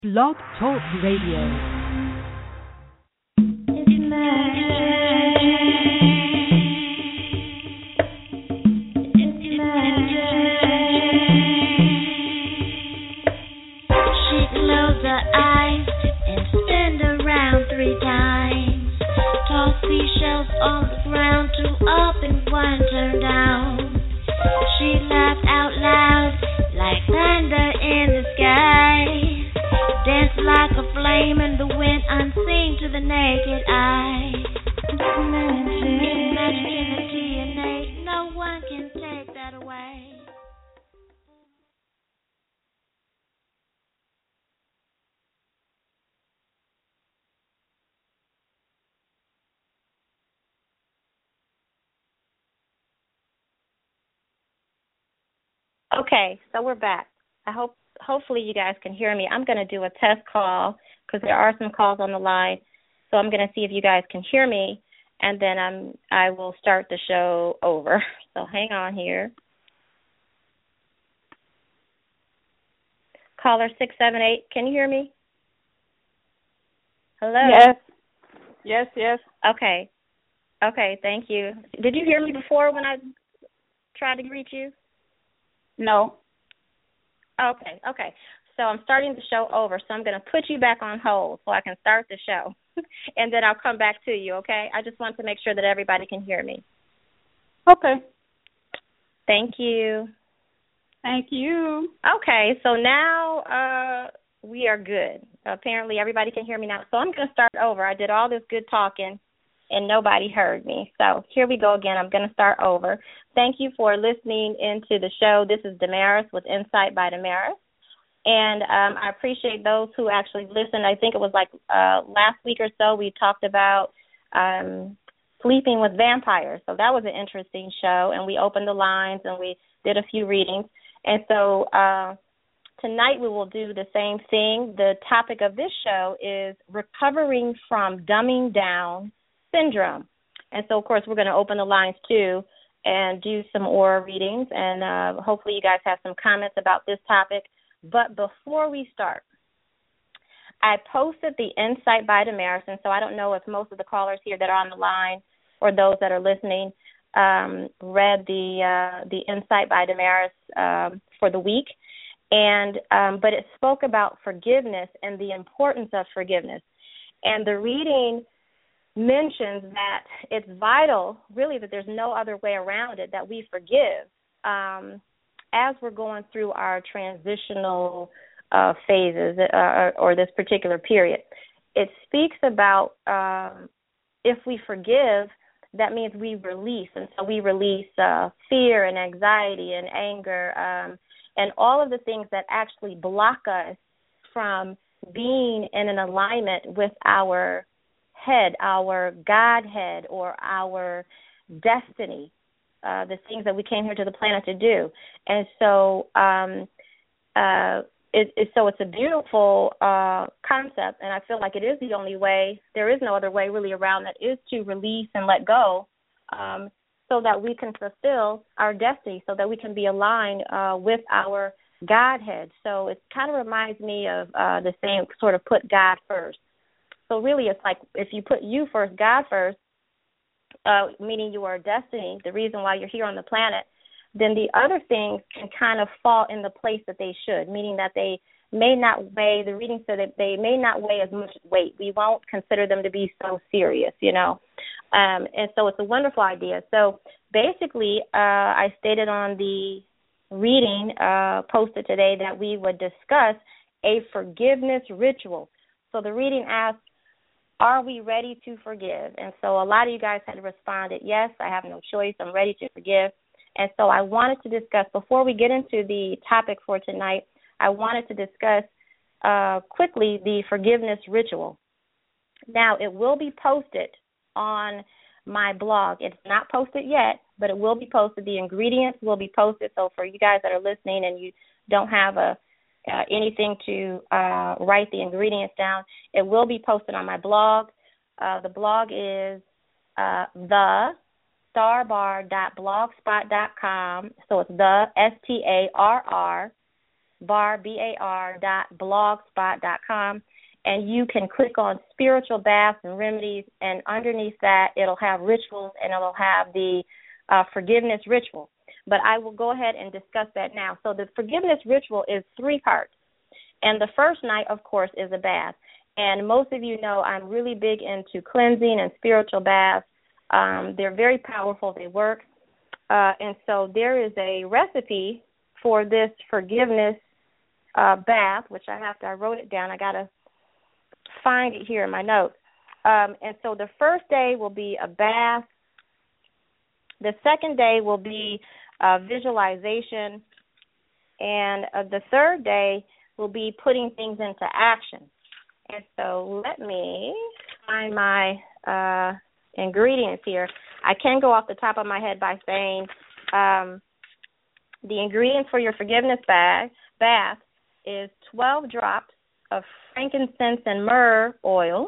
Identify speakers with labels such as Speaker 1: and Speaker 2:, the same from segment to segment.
Speaker 1: Blog Talk Radio.
Speaker 2: Okay, so we're back. Hopefully you guys can hear me. I'm going to do a test call because there are some calls on the line. So I'm going to see if you guys can hear me, and then I will start the show over. So hang on here. Caller 678, can you hear me? Hello?
Speaker 3: Yes.
Speaker 2: Okay, thank you. Did you hear me before when I tried to greet you?
Speaker 3: No.
Speaker 2: Okay. So I'm starting the show over, so I'm going to put you back on hold so I can start the show, and then I'll come back to you, okay? I just want to make sure that everybody can hear me.
Speaker 3: Okay.
Speaker 2: Thank you.
Speaker 3: Thank you.
Speaker 2: Okay, so now we are good. Apparently everybody can hear me now, so I'm going to start over. I did all this good talking, and nobody heard me. So here we go again. I'm going to start over. Thank you for listening into the show. This is Damaris with Insight by Damaris. And I appreciate those who actually listened. I think it was like last week or so we talked about sleeping with vampires. So that was an interesting show, and we opened the lines and we did a few readings. And so tonight we will do the same thing. The topic of this show is recovering from dumbing down syndrome. And so, of course, we're going to open the lines, too, and do some aura readings. And hopefully you guys have some comments about this topic. But before we start, I posted the Insight by Damaris, and so I don't know if most of the callers here that are on the line or those that are listening read the Insight by Damaris for the week. And but it spoke about forgiveness and the importance of forgiveness. And the reading mentions that it's vital, really, that there's no other way around it, that we forgive as we're going through our transitional phases or this particular period. It speaks about if we forgive, that means we release, and so we release fear and anxiety and anger and all of the things that actually block us from being in an alignment with our head, our Godhead, or our destiny, the things that we came here to the planet to do. And so it's a beautiful concept, and I feel like it is the only way. There is no other way really around that, is to release and let go so that we can fulfill our destiny, so that we can be aligned with our Godhead. So it kind of reminds me of the saying, sort of put God first. So really it's like if you put you first, God first, meaning your destiny, the reason why you're here on the planet, then the other things can kind of fall in the place that they should, meaning that they may not weigh, the reading said that they may not weigh as much weight. We won't consider them to be so serious, and so it's a wonderful idea. So basically, I stated on the reading posted today that we would discuss a forgiveness ritual. So the reading asks, are we ready to forgive? And so a lot of you guys had responded, yes, I have no choice. I'm ready to forgive. And so I wanted to discuss, before we get into the topic for tonight, I wanted to discuss quickly the forgiveness ritual. Now, it will be posted on my blog. It's not posted yet, but it will be posted. The ingredients will be posted. So for you guys that are listening and you don't have anything to write the ingredients down, it will be posted on my blog. The blog is the starbar.blogspot.com. So it's the STARR BAR.blogspot.com, and you can click on spiritual baths and remedies, and underneath that it'll have rituals and it'll have the forgiveness ritual. But I will go ahead and discuss that now. So the forgiveness ritual is 3 parts. And the first night, of course, is a bath. And most of you know I'm really big into cleansing and spiritual baths. They're very powerful. They work. And so there is a recipe for this forgiveness bath, which I wrote it down. I got to find it here in my notes. And so the first day will be a bath. The second day will be visualization. And the third day will be putting things into action. And so let me find my ingredients here. I can go off the top of my head by saying the ingredients for your forgiveness bath is 12 drops of frankincense and myrrh oil,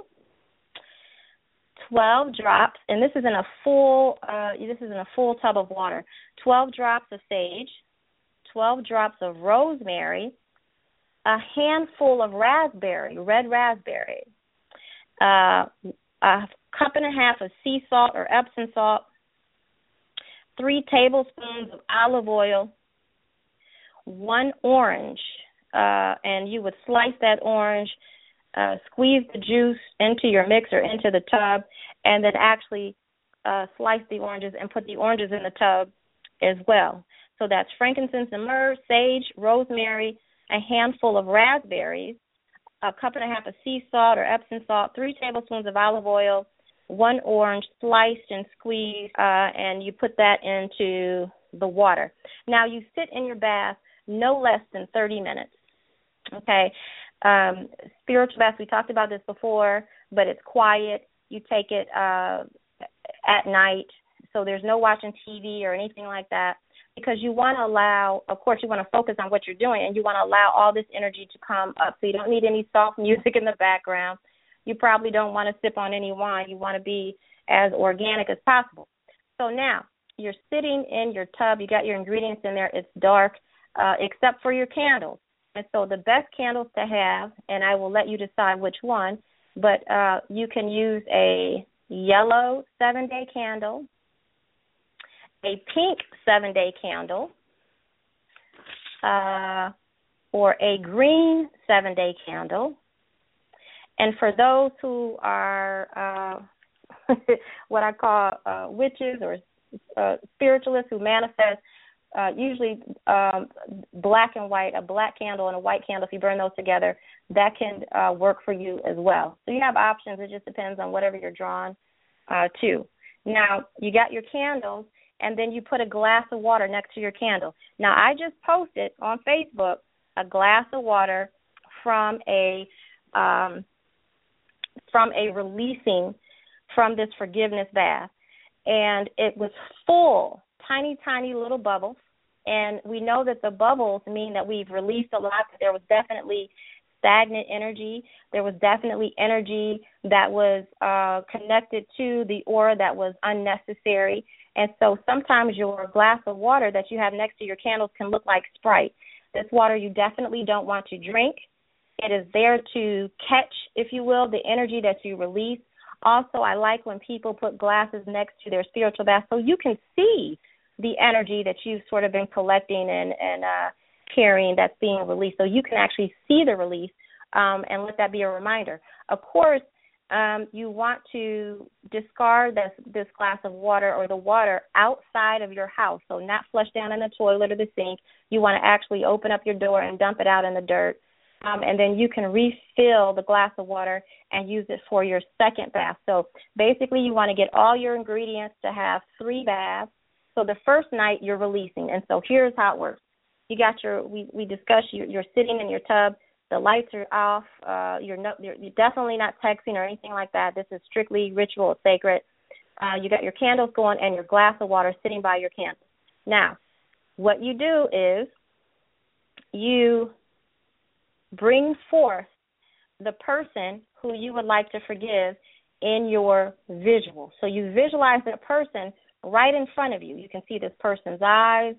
Speaker 2: 12 drops, and this is in a full tub of water. 12 drops of sage, 12 drops of rosemary, a handful of red raspberry, a cup and a half of sea salt or Epsom salt, 3 tablespoons of olive oil, 1 orange, and you would slice that orange, squeeze the juice into your mixer, into the tub, and then actually slice the oranges and put the oranges in the tub as well. So that's frankincense and myrrh, sage, rosemary, a handful of raspberries, a cup and a half of sea salt or Epsom salt, 3 tablespoons of olive oil, 1 orange sliced and squeezed, and you put that into the water. Now you sit in your bath no less than 30 minutes. Okay, spiritual baths, we talked about this before, but it's quiet. You take it at night, so there's no watching TV or anything like that, because you want to allow, of course, you want to focus on what you're doing, and you want to allow all this energy to come up. So you don't need any soft music in the background. You probably don't want to sip on any wine. You want to be as organic as possible. So now you're sitting in your tub. You got your ingredients in there. It's dark, except for your candles. And so the best candles to have, and I will let you decide which one, but you can use a yellow 7-day candle, a pink 7-day candle, or a green 7-day candle. And for those who are what I call witches or spiritualists who manifest, usually black and white, a black candle and a white candle, if you burn those together, that can work for you as well. So you have options. It just depends on whatever you're drawn to. Now, you got your candles, and then you put a glass of water next to your candle. Now, I just posted on Facebook a glass of water from a releasing from this forgiveness bath, and it was full, tiny, tiny little bubbles, and we know that the bubbles mean that we've released a lot. There was definitely stagnant energy. There was definitely energy that was connected to the aura that was unnecessary. And so sometimes your glass of water that you have next to your candles can look like Sprite. This water you definitely don't want to drink. It is there to catch, if you will, the energy that you release. Also, I like when people put glasses next to their spiritual bath so you can see the energy that you've sort of been collecting and carrying that's being released. So you can actually see the release and let that be a reminder. Of course, you want to discard this glass of water or the water outside of your house, so not flush down in the toilet or the sink. You want to actually open up your door and dump it out in the dirt. And then you can refill the glass of water and use it for your second bath. So basically you want to get all your ingredients to have 3 baths. So the first night you're releasing. And so here's how it works. You got we discussed you're sitting in your tub. The lights are off. You're definitely not texting or anything like that. This is strictly ritual, sacred. You got your candles going and your glass of water sitting by your candle. Now, what you do is you bring forth the person who you would like to forgive in your visual. So you visualize that person right in front of you. You can see this person's eyes.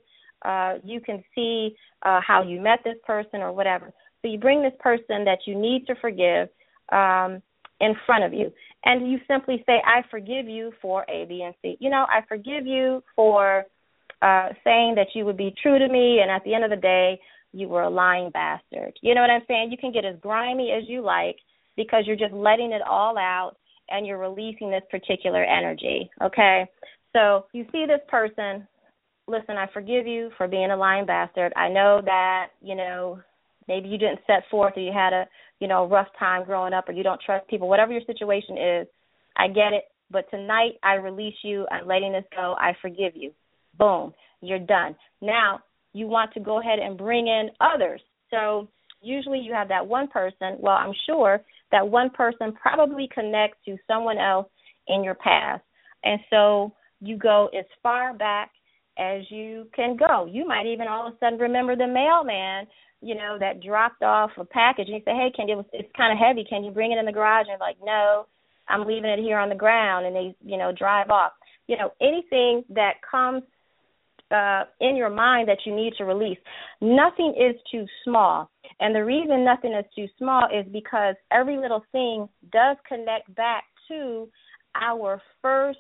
Speaker 2: you can see how you met this person or whatever. So you bring this person that you need to forgive in front of you, and you simply say, I forgive you for A, B, and C. I forgive you for saying that you would be true to me, and at the end of the day, you were a lying bastard. You know what I'm saying? You can get as grimy as you like because you're just letting it all out and you're releasing this particular energy, okay? So you see this person, listen, I forgive you for being a lying bastard. I know that, maybe you didn't set forth or you had a, rough time growing up or you don't trust people. Whatever your situation is, I get it. But tonight I release you. I'm letting this go. I forgive you. Boom. You're done. Now you want to go ahead and bring in others. So usually you have that one person. Well, I'm sure that one person probably connects to someone else in your past. And so you go as far back as you can go. You might even all of a sudden remember the mailman, that dropped off a package. And you say, hey, it's kind of heavy. Can you bring it in the garage? And like, no, I'm leaving it here on the ground. And they, drive off. Anything that comes in your mind that you need to release. Nothing is too small. And the reason nothing is too small is because every little thing does connect back to our first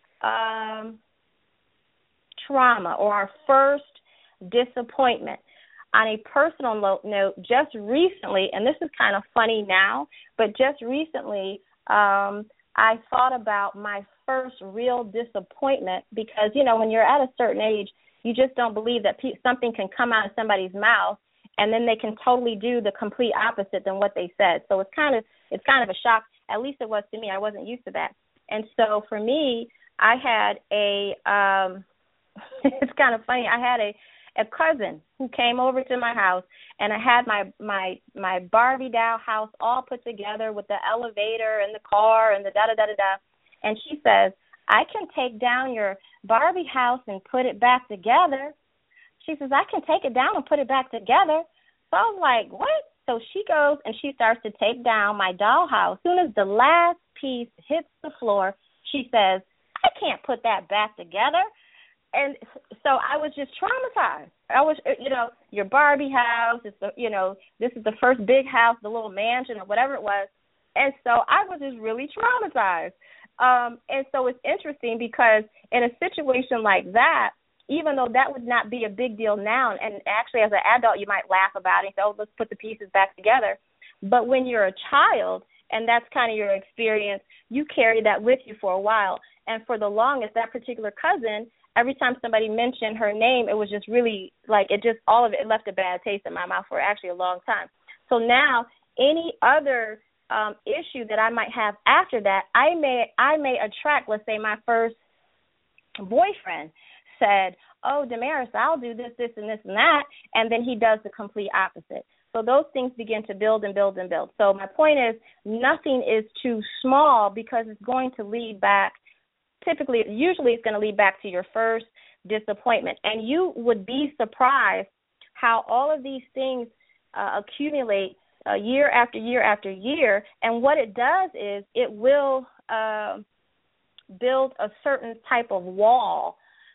Speaker 2: trauma or our first disappointment. On a personal note, just recently, and this is kind of funny now, but just recently I thought about my first real disappointment because, when you're at a certain age, you just don't believe that something can come out of somebody's mouth and then they can totally do the complete opposite than what they said. So it's kind of a shock. At least it was to me. I wasn't used to that. And so for me, I had it's kind of funny. I had a cousin who came over to my house, and I had my Barbie doll house all put together with the elevator and the car and the da-da-da-da-da. And she says, I can take down your Barbie house and put it back together. She says, I can take it down and put it back together. So I was like, what? So she goes and she starts to take down my dollhouse. As soon as the last piece hits the floor, she says, I can't put that back together. And so I was just traumatized. I was, your Barbie house, this is the first big house, the little mansion or whatever it was. And so I was just really traumatized. And so it's interesting because in a situation like that, even though that would not be a big deal now, and actually as an adult you might laugh about it and say, oh, let's put the pieces back together. But when you're a child and that's kind of your experience, you carry that with you for a while. And for the longest, that particular cousin, every time somebody mentioned her name, it was just really all of it left a bad taste in my mouth for actually a long time. So now any other issue that I might have after that, I may attract, let's say my first boyfriend said, oh, Damaris, I'll do this, this, and this, and that, and then he does the complete opposite. So those things begin to build and build and build. So my point is nothing is too small because it's going to lead back. Usually it's going to lead back to your first disappointment. And you would be surprised how all of these things accumulate year after year after year. And what it does is it will build a certain type of wall,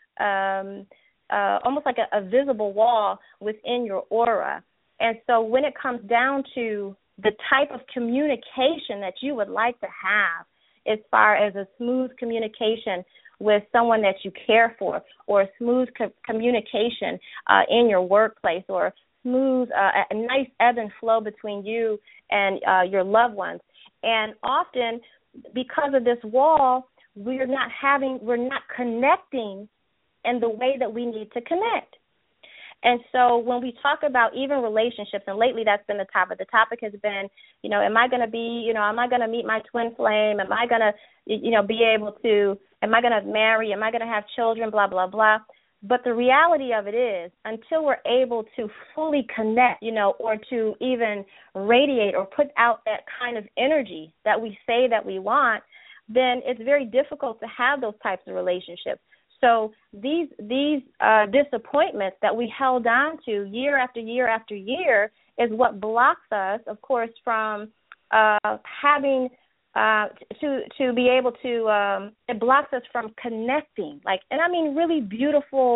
Speaker 2: almost like a visible wall within your aura. And so when it comes down to the type of communication that you would like to have, as far as a smooth communication with someone that you care for, or a smooth communication in your workplace, or smooth, a nice ebb and flow between you and your loved ones. And often, because of this wall, we're not connecting in the way that we need to connect. And so when we talk about even relationships, and lately that's been the topic. The topic has been, am I going to meet my twin flame? Am I going to, am I going to marry? Am I going to have children? Blah, blah, blah. But the reality of it is, until we're able to fully connect, or to even radiate or put out that kind of energy that we say that we want, then it's very difficult to have those types of relationships. So these disappointments that we held on to year after year after year is what blocks us, of course, from having to be able to. It blocks us from connecting, and I mean really beautiful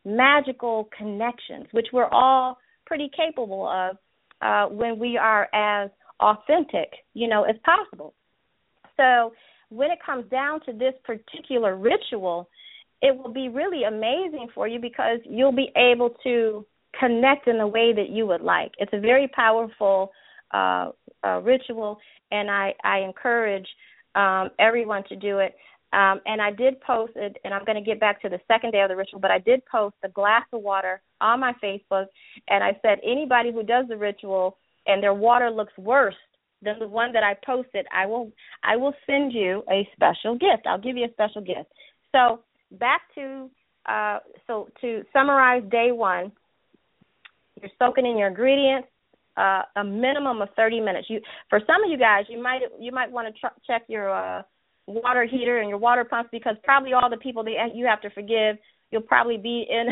Speaker 2: magical connections, which we're all pretty capable of when we are as authentic, as possible. So when it comes down to this particular ritual, it will be really amazing for you because you'll be able to connect in the way that you would like. It's a very powerful ritual, and I encourage everyone to do it. And I did post it, and I'm going to get back to the second day of the ritual, but I did post a glass of water on my Facebook, and I said anybody who does the ritual and their water looks worse than the one that I posted, I will send you a special gift. I'll give you a special gift. So back to to summarize day one, you're soaking in your ingredients a minimum of 30 minutes. For some of you guys, you might want to check your water heater and your water pumps, because probably all the people that you have to forgive, you'll probably be in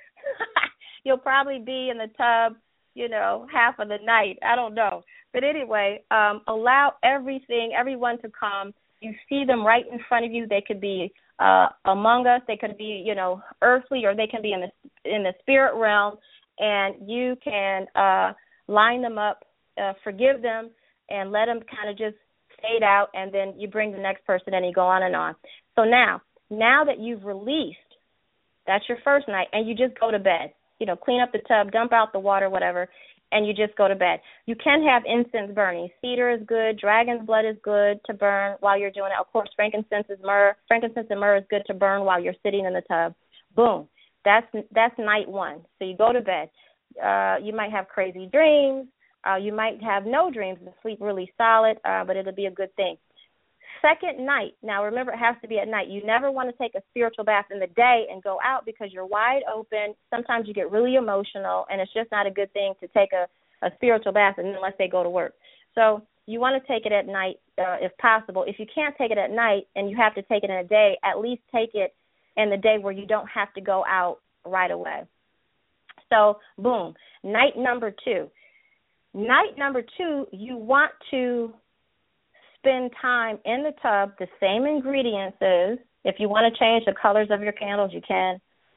Speaker 2: the tub, half of the night. I don't know. But anyway, allow everyone to come. You see them right in front of you. They could be among us. They could be, earthly, or they can be in the spirit realm, and you can line them up, forgive them, and let them kind of just fade out, and then you bring the next person and you go on and on. So now that you've released, that's your first night, and you just go to bed. Clean up the tub, dump out the water, whatever, and you just go to bed. You can have incense burning. Cedar is good. Dragon's blood is good to burn while you're doing it. Of course, frankincense and myrrh is good to burn while you're sitting in the tub. Boom. That's night one. So you go to bed. You might have crazy dreams. You might have no dreams and sleep really solid, but it'll be a good thing. Second night, now remember, it has to be at night. You never want to take a spiritual bath in the day and go out because you're wide open. Sometimes you get really emotional, and it's just not a good thing to take a spiritual bath unless they go to work. So you want to take it at night if possible. If you can't take it at night and you have to take it in a day, at least take it in the day where you don't have to go out right away. So, boom, night number two. Night number two, you want to spend time in the tub, the same ingredients as. If you want to change the colors of your candles, you can.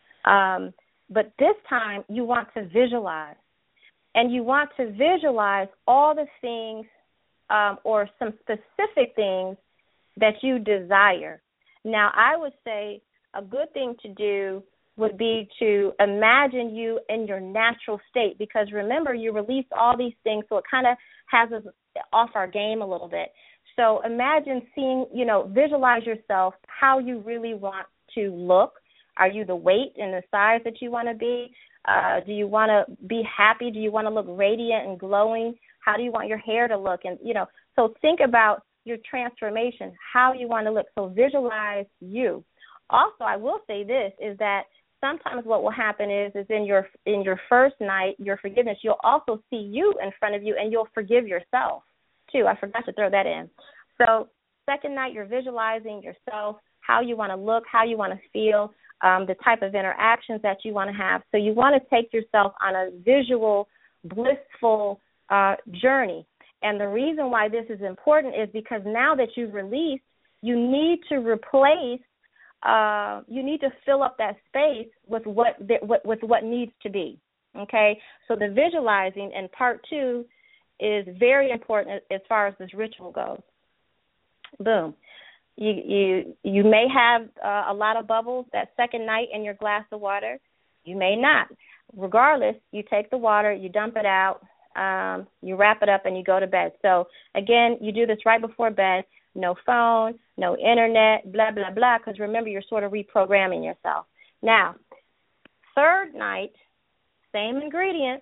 Speaker 2: But this time, you want to visualize. And you want to visualize all the things or some specific things that you desire. Now, I would say a good thing to do would be to imagine you in your natural state, because remember, you released all these things, so it kind of has us off our game a little bit. So imagine seeing, visualize yourself how you really want to look. Are you the weight and the size that you want to be? Do you want to be happy? Do you want to look radiant and glowing? How do you want your hair to look? And, so think about your transformation, how you want to look. So visualize you. Also, I will say this, is that sometimes what will happen is in your first night, your forgiveness, you'll also see you in front of you, and you'll forgive yourself too. I forgot to throw that in. So second night, you're visualizing yourself, how you want to look, how you want to feel, the type of interactions that you want to have. So you want to take yourself on a visual, blissful journey. And the reason why this is important is because now that you've released, you need to replace. You need to fill up that space with what needs to be. Okay, so the visualizing in part two is very important as far as this ritual goes. Boom. You may have a lot of bubbles that second night in your glass of water. You may not. Regardless, you take the water, you dump it out, you wrap it up, and you go to bed. So again, you do this right before bed. No phone, no internet, blah, blah, blah, because remember, you're sort of reprogramming yourself. Now, third night, same ingredients,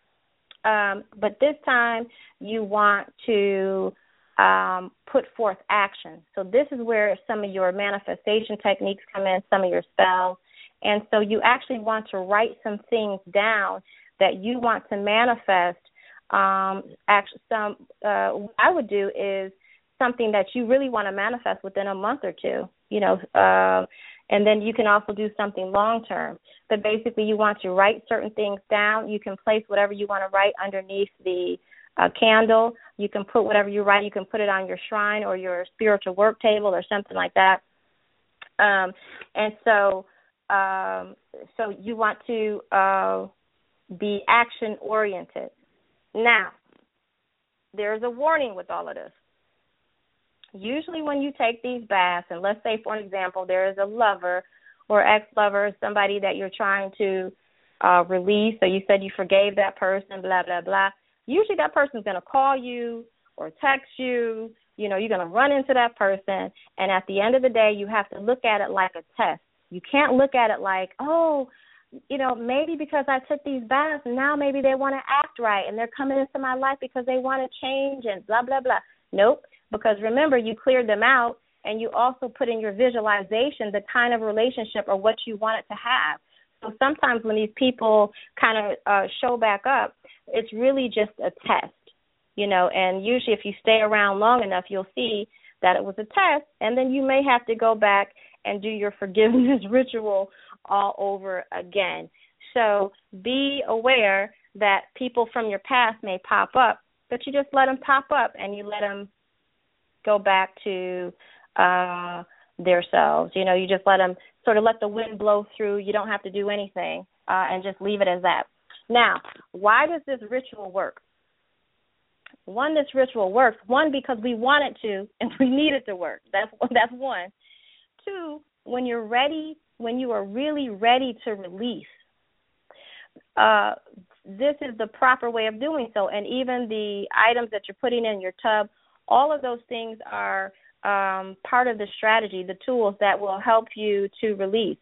Speaker 2: but this time you want to put forth action. So this is where some of your manifestation techniques come in, some of your spells. And so you actually want to write some things down that you want to manifest. What I would do is something that you really want to manifest within a month or two, and then you can also do something long-term. But basically you want to write certain things down. You can place whatever you want to write underneath the candle. You can put whatever you write. You can put it on your shrine or your spiritual work table or something like that. And so So you want to be action-oriented. Now, there's a warning with all of this. Usually when you take these baths, and let's say, for example, there is a lover or ex-lover, somebody that you're trying to release, so you said you forgave that person, blah, blah, blah. Usually that person's going to call you or text you. You know, you're going to run into that person, and at the end of the day, you have to look at it like a test. You can't look at it like, oh, you know, maybe because I took these baths, and now maybe they want to act right, and they're coming into my life because they want to change and blah, blah, blah. Nope, because remember, you cleared them out, and you also put in your visualization the kind of relationship or what you want it to have. So sometimes when these people kind of show back up, it's really just a test, you know, and usually if you stay around long enough, you'll see that it was a test, and then you may have to go back and do your forgiveness ritual all over again. So be aware that people from your past may pop up, but you just let them pop up and you let them go back to themselves. You know, you just let them sort of let the wind blow through. You don't have to do anything and just leave it as that. Now, why does this ritual work? One, this ritual works. One, because we want it to and we need it to work. That's one. Two, when you're ready, when you are really ready to release, this is the proper way of doing so. And even the items that you're putting in your tub, all of those things are part of the strategy, the tools that will help you to release.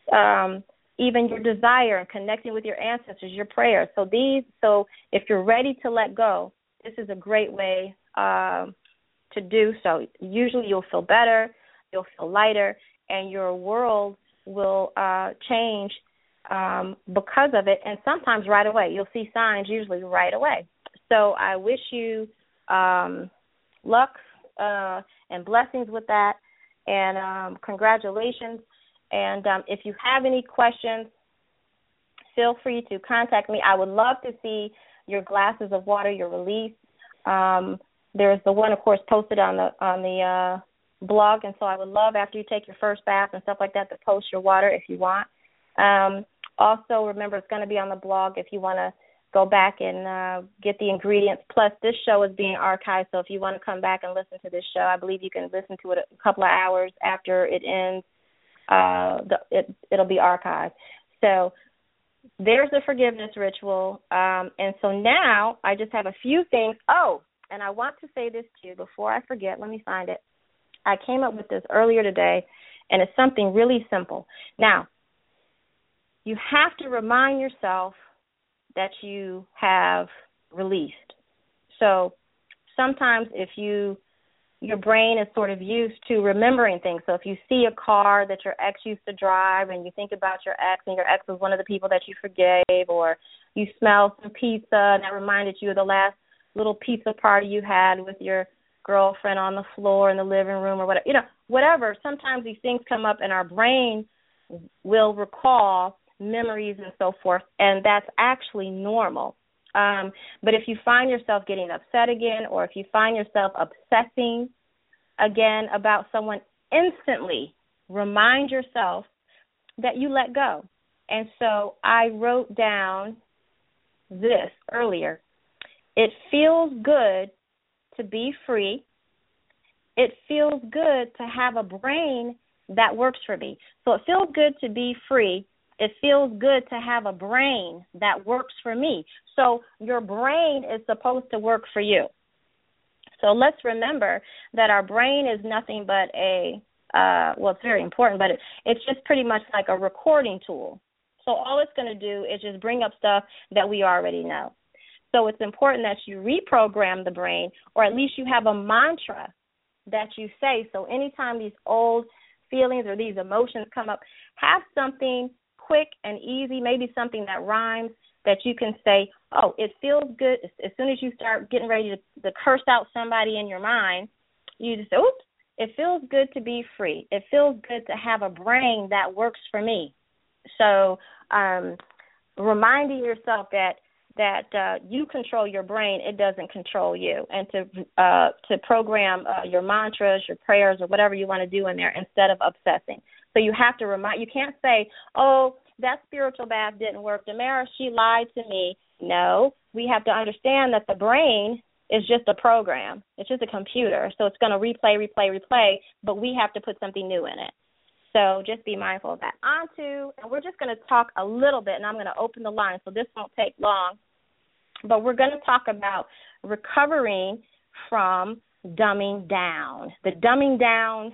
Speaker 2: Even your desire and connecting with your ancestors, your prayers. So if you're ready to let go, this is a great way to do so. Usually you'll feel better, you'll feel lighter, and your world will change because of it, and sometimes right away. You'll see signs usually right away. So I wish you luck and blessings with that, and congratulations. And if you have any questions, feel free to contact me. I would love to see your glasses of water, your release. There's the one, of course, posted on the blog, and so I would love, after you take your first bath and stuff like that, to post your water if you want. Also, remember, it's going to be on the blog if you want to go back and get the ingredients. Plus, this show is being archived, so if you want to come back and listen to this show, I believe you can listen to it a couple of hours after it ends. It'll be archived. So there's the forgiveness ritual. And so now I just have a few things. Oh, and I want to say this to you before I forget. Let me find it. I came up with this earlier today, and it's something really simple. Now, you have to remind yourself that you have released. So sometimes if your brain is sort of used to remembering things. So if you see a car that your ex used to drive and you think about your ex, and your ex was one of the people that you forgave, or you smell some pizza and that reminded you of the last little pizza party you had with your girlfriend on the floor in the living room, or whatever, whatever. Sometimes these things come up and our brain will recall memories and so forth, and that's actually normal. But if you find yourself getting upset again, or if you find yourself obsessing again about someone, instantly remind yourself that you let go. And so I wrote down this earlier. It feels good to be free. It feels good to have a brain that works for me. So it feels good to be free. It feels good to have a brain that works for me. So your brain is supposed to work for you. So let's remember that our brain is nothing but it's very important, but it's just pretty much like a recording tool. So all it's going to do is just bring up stuff that we already know. So it's important that you reprogram the brain, or at least you have a mantra that you say. So anytime these old feelings or these emotions come up, have something quick and easy, maybe something that rhymes, that you can say, oh, it feels good. As soon as you start getting ready to curse out somebody in your mind, you just say, oops, it feels good to be free. It feels good to have a brain that works for me. So reminding yourself that you control your brain, it doesn't control you, and to program your mantras, your prayers, or whatever you want to do in there instead of obsessing. So you have to you can't say, oh, that spiritual bath didn't work. Damara, she lied to me. No, we have to understand that the brain is just a program. It's just a computer. So it's going to replay, but we have to put something new in it. So just be mindful of that. And we're just going to talk a little bit, and I'm going to open the line, so this won't take long. But we're going to talk about recovering from dumbing down. The dumbing down,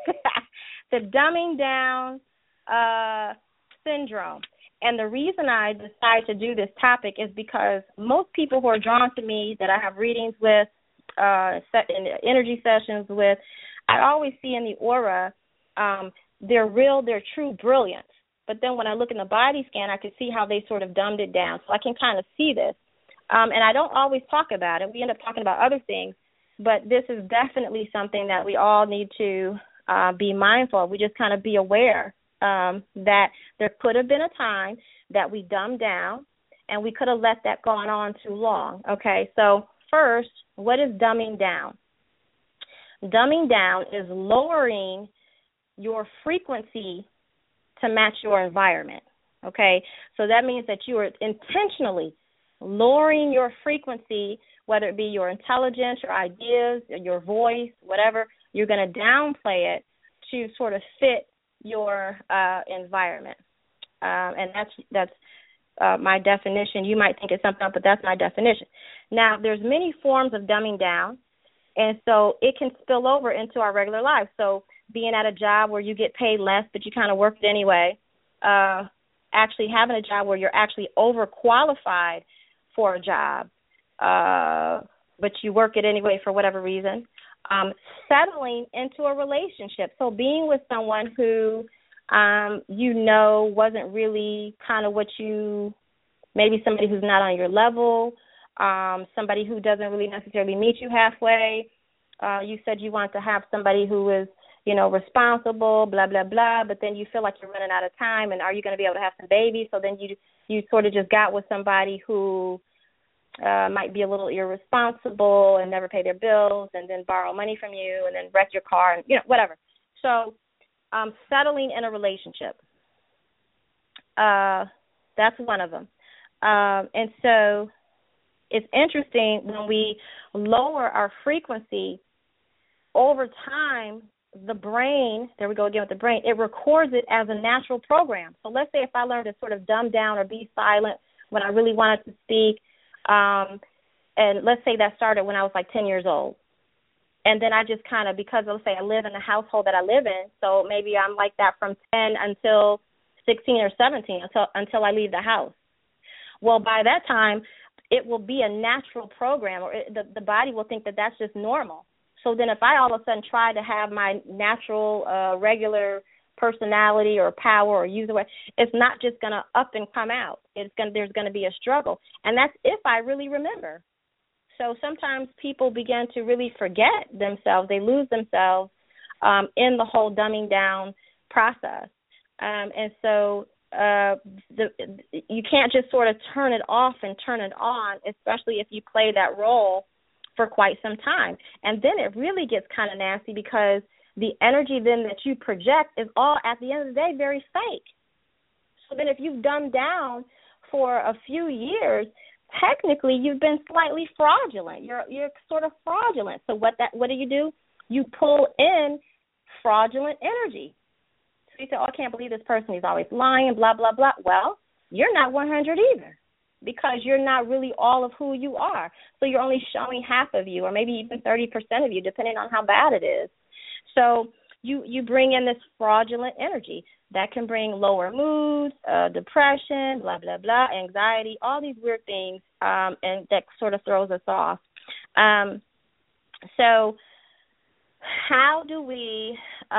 Speaker 2: syndrome. And the reason I decided to do this topic is because most people who are drawn to me that I have readings with, in energy sessions with, I always see in the aura their true brilliance. But then when I look in the body scan, I can see how they sort of dumbed it down. So I can kind of see this. And I don't always talk about it. We end up talking about other things. But this is definitely something that we all need to be mindful of. We just kind of be aware that there could have been a time that we dumbed down and we could have let that go on too long. Okay, so first, what is dumbing down? Dumbing down is lowering your frequency to match your environment. Okay, so that means that you are intentionally lowering your frequency, whether it be your intelligence, your ideas, your voice, whatever. You're going to downplay it to sort of fit your environment, and that's my definition. You might think it's something else, but that's my definition. Now, there's many forms of dumbing down, and so it can spill over into our regular life. So being at a job where you get paid less, but you kind of work it anyway, actually having a job where you're actually overqualified for a job, but you work it anyway for whatever reason. Settling into a relationship. So being with someone who, wasn't really kind of what maybe somebody who's not on your level, somebody who doesn't really necessarily meet you halfway. You said you want to have somebody who is, responsible, blah, blah, blah, but then you feel like you're running out of time, and are you going to be able to have some babies? So then you sort of just got with somebody who might be a little irresponsible and never pay their bills and then borrow money from you and then wreck your car and, whatever. So settling in a relationship, that's one of them. And so it's interesting when we lower our frequency over time, the brain, there we go again with the brain, it records it as a natural program. So let's say if I learned to sort of dumb down or be silent when I really wanted to speak, and let's say that started when I was like 10 years old. And then I just kind of, because let's say I live in the household that I live in, so maybe I'm like that from 10 until 16 or 17, until I leave the house. Well, by that time, it will be a natural program, or the body will think that that's just normal. So then if I all of a sudden try to have my natural, regular personality or power or use it, it's not just going to up and come out. There's going to be a struggle. And that's if I really remember. So sometimes people begin to really forget themselves. They lose themselves in the whole dumbing down process. And so you can't just sort of turn it off and turn it on, especially if you play that role for quite some time. And then it really gets kind of nasty because the energy then that you project is all, at the end of the day, very fake. So then if you've dumbed down for a few years, technically you've been slightly fraudulent. You're sort of fraudulent. So what do? You pull in fraudulent energy. So you say, oh, I can't believe this person is always lying, blah, blah, blah. Well, you're not 100 either, because you're not really all of who you are. So you're only showing half of you, or maybe even 30% of you, depending on how bad it is. So you bring in this fraudulent energy that can bring lower moods, depression, blah, blah, blah, anxiety, all these weird things, and that sort of throws us off. So how do we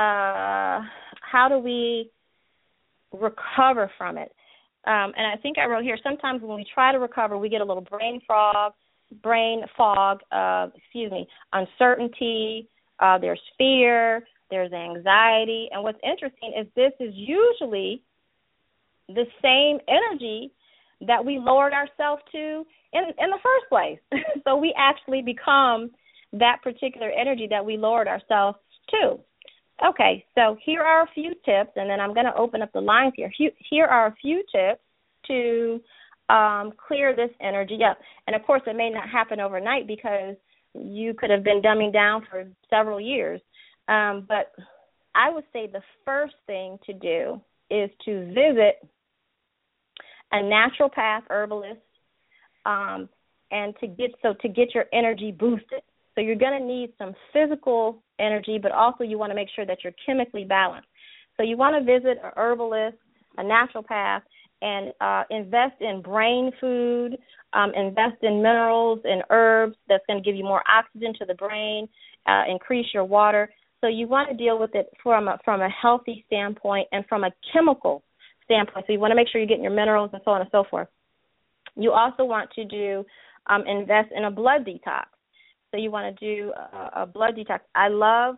Speaker 2: recover from it? And I think I wrote here, sometimes when we try to recover, we get a little brain fog, uncertainty, there's fear, there's anxiety. And what's interesting is this is usually the same energy that we lowered ourselves to in the first place. So we actually become that particular energy that we lowered ourselves to. Okay, so here are a few tips, and then I'm going to open up the lines here. Here are a few tips to clear this energy up. And, of course, it may not happen overnight because you could have been dumbing down for several years. But I would say the first thing to do is to visit a naturopath herbalist and to get your energy boosted. So you're going to need some physical energy, but also you want to make sure that you're chemically balanced. So you want to visit a herbalist, a naturopath, and invest in brain food, invest in minerals and herbs that's going to give you more oxygen to the brain, increase your water. So you want to deal with it from a healthy standpoint and from a chemical standpoint. So you want to make sure you're getting your minerals and so on and so forth. You also want to invest in a blood detox. So you want to do a blood detox. I love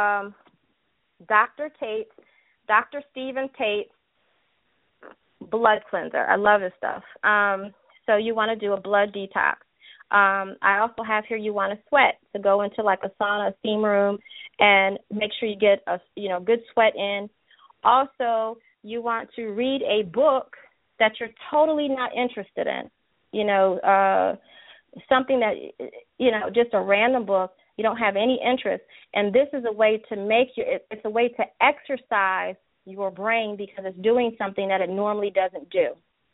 Speaker 2: Dr. Stephen Tate's blood cleanser. I love his stuff. So you want to do a blood detox. I also have here you want to sweat, to go into like a sauna, a steam room, and make sure you get a good sweat in. Also, you want to read a book that you're totally not interested in. Something that, just a random book, you don't have any interest. And this is a way to it's a way to exercise your brain because it's doing something that it normally doesn't do.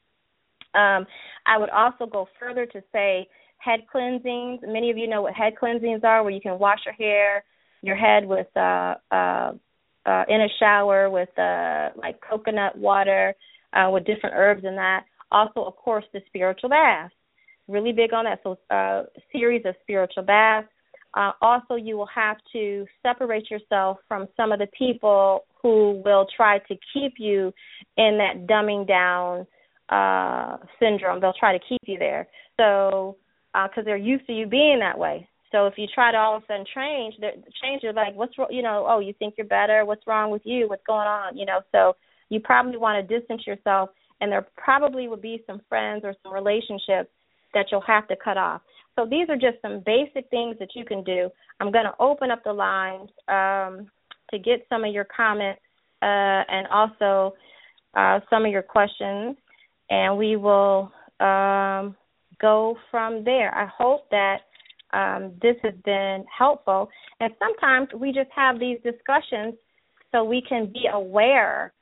Speaker 2: I would also go further to say head cleansings. Many of you know what head cleansings are, where you can wash your head with in a shower with like coconut water with different herbs in that. Also, of course, the spiritual bath. Really big on that. So a series of spiritual baths. Also, you will have to separate yourself from some of the people who will try to keep you in that dumbing down syndrome. They'll try to keep you there. So, because they're used to you being that way. So if you try to all of a sudden change, you're like, what's wrong? Oh, you think you're better? What's wrong with you? What's going on? So you probably want to distance yourself, and there probably would be some friends or some relationships that you'll have to cut off. So these are just some basic things that you can do. I'm going to open up the lines to get some of your comments and also some of your questions, and we will go from there. I hope that this has been helpful. And sometimes we just have these discussions so we can be aware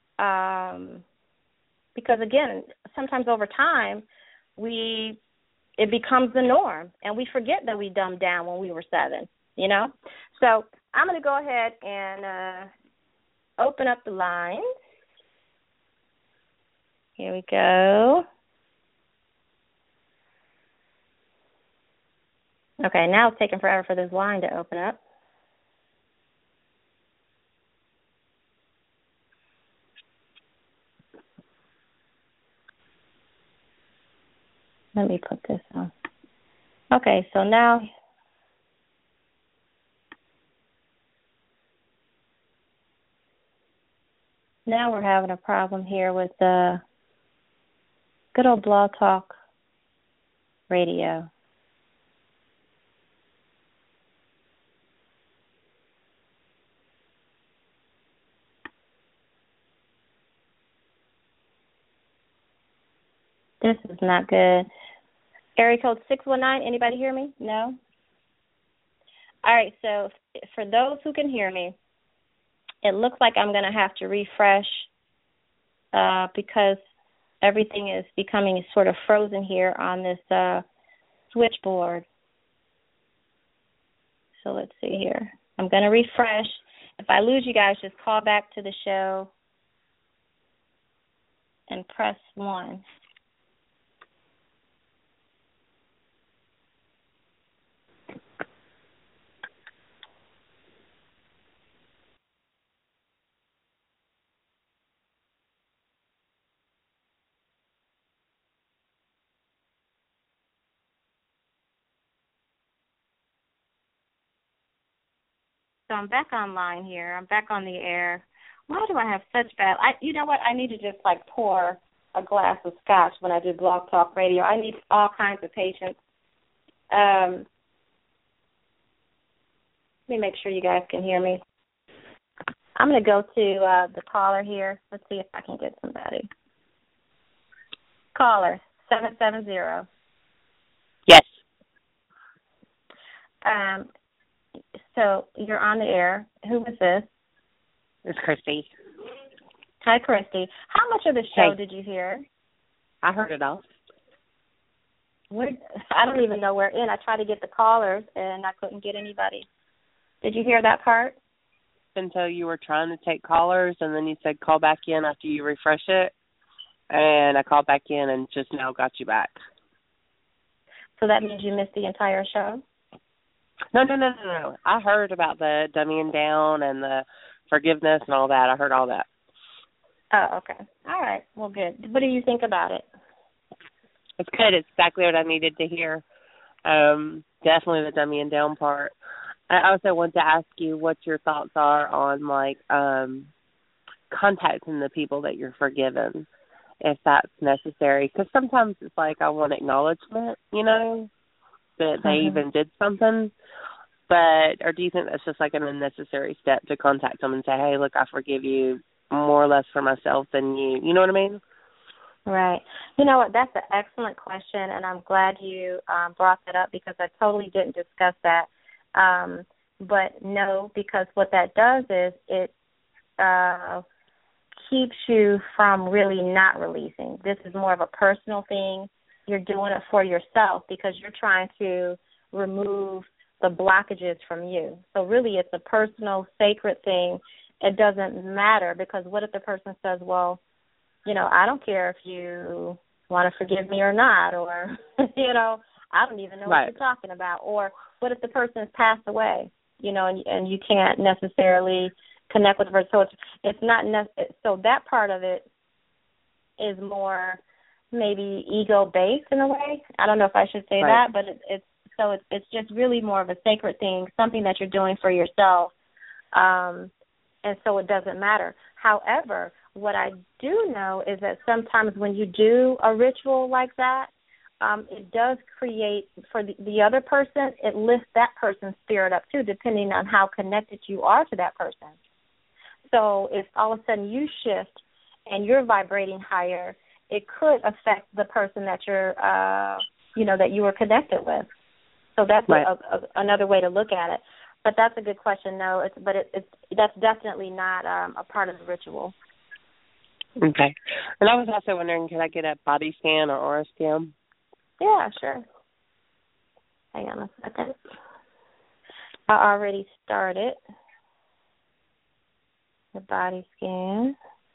Speaker 2: because, again, sometimes over time it becomes the norm, and we forget that we dumbed down when we were 7, So I'm going to go ahead and open up the lines. Here we go. Okay, now it's taking forever for this line to open up. Let me put this on. Okay, so now we're having a problem here with the good old Blog Talk Radio. This is not good. Area code 619, anybody hear me? No? All right, so for those who can hear me, it looks like I'm going to have to refresh because everything is becoming sort of frozen here on this switchboard. So let's see here. I'm going to refresh. If I lose you guys, just call back to the show and press 1. So I'm back online here. I'm back on the air. Why do I have such bad? You know what? I need to just pour a glass of scotch when I do Blog Talk Radio. I need all kinds of patience. Let me make sure you guys can hear me. I'm going to go to the caller here. Let's see if I can get somebody. Caller, 770.
Speaker 4: Yes.
Speaker 2: So you're on the air. Who was this?
Speaker 4: It's Christy.
Speaker 2: Hi, Christy. How much of the show
Speaker 4: Hey.
Speaker 2: did you hear?
Speaker 4: I heard it all.
Speaker 2: I don't even know where in. I tried to get the callers, and I couldn't get anybody. Did you hear that part?
Speaker 4: Until you were trying to take callers, and then you said call back in after you refresh it. And I called back in and just now got you back.
Speaker 2: So that means you missed the entire show?
Speaker 4: No. I heard about the dummying down and the forgiveness and all that. I heard all that.
Speaker 2: Oh, okay. All right. Well, good. What do you think about it?
Speaker 4: It's good. It's exactly what I needed to hear. Definitely the dummying down part. I also want to ask you what your thoughts are on, like, contacting the people that you're forgiven, if that's necessary. Because sometimes it's like I want acknowledgement, that they even did something. Or do you think that's just like an unnecessary step to contact them and say, hey, look, I forgive you more or less for myself than you. You know what I mean?
Speaker 2: Right. You know what? That's an excellent question, and I'm glad you brought that up because I totally didn't discuss that. But no, because what that does is it keeps you from really not releasing. This is more of a personal thing. You're doing it for yourself because you're trying to remove the blockages from you. So really it's a personal, sacred thing. It doesn't matter because what if the person says, well, I don't care if you want to forgive me or not, or, I don't even know what you're talking about. Or what if the person has passed away, and you can't necessarily connect with the person. So it's not so that part of it is more maybe ego-based in a way. I don't know if I should say that, but it's just really more of a sacred thing, something that you're doing for yourself, and so it doesn't matter. However, what I do know is that sometimes when you do a ritual like that, it does create, for the other person, it lifts that person's spirit up too, depending on how connected you are to that person. So if all of a sudden you shift and you're vibrating higher, it could affect the person that you're, that you were connected with. So that's another way to look at it. But that's a good question. No, that's definitely not a part of the ritual.
Speaker 4: Okay. And I was also wondering, can I get a body scan or aura scan?
Speaker 2: Yeah, sure. Hang on a second. I already started the body scan.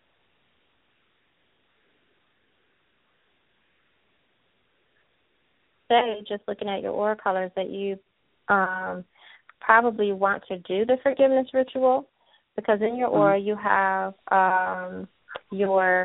Speaker 2: Say, just looking at your aura colors, that you probably want to do the forgiveness ritual because in your aura you have your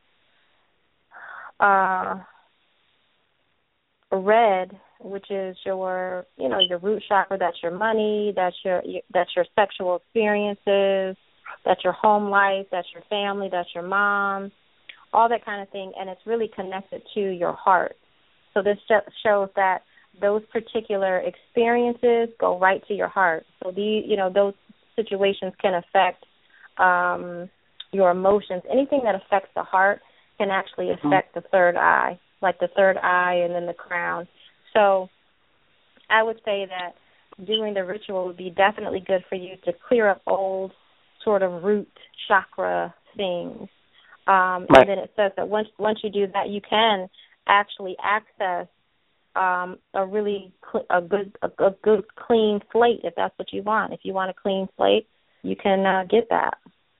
Speaker 2: red, which is your root chakra. That's your money. That's your sexual experiences. That's your home life. That's your family. That's your mom. All that kind of thing, and it's really connected to your heart. So this shows that those particular experiences go right to your heart. So those situations can affect your emotions. Anything that affects the heart can actually affect the third eye, like the third eye and then the crown. So I would say that doing the ritual would be definitely good for you to clear up old sort of root chakra things. And then it says that once you do that, you can actually access a good clean slate if that's what you want. If you want a clean slate, you can get that.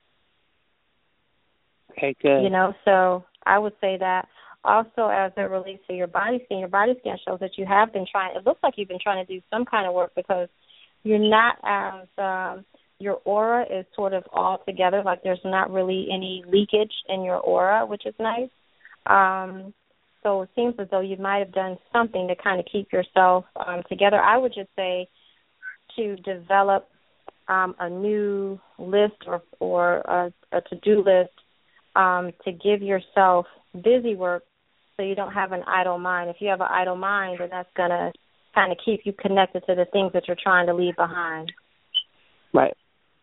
Speaker 4: Okay, good.
Speaker 2: So I would say that. Also, as it relates to your body scan shows that you have been trying. It looks like you've been trying to do some kind of work because you're not as your aura is sort of all together. Like there's not really any leakage in your aura, which is nice. So it seems as though you might have done something to kind of keep yourself together. I would just say to develop a new list or a to-do list to give yourself busy work so you don't have an idle mind. If you have an idle mind, then that's going to kind of keep you connected to the things that you're trying to leave behind.
Speaker 4: Right.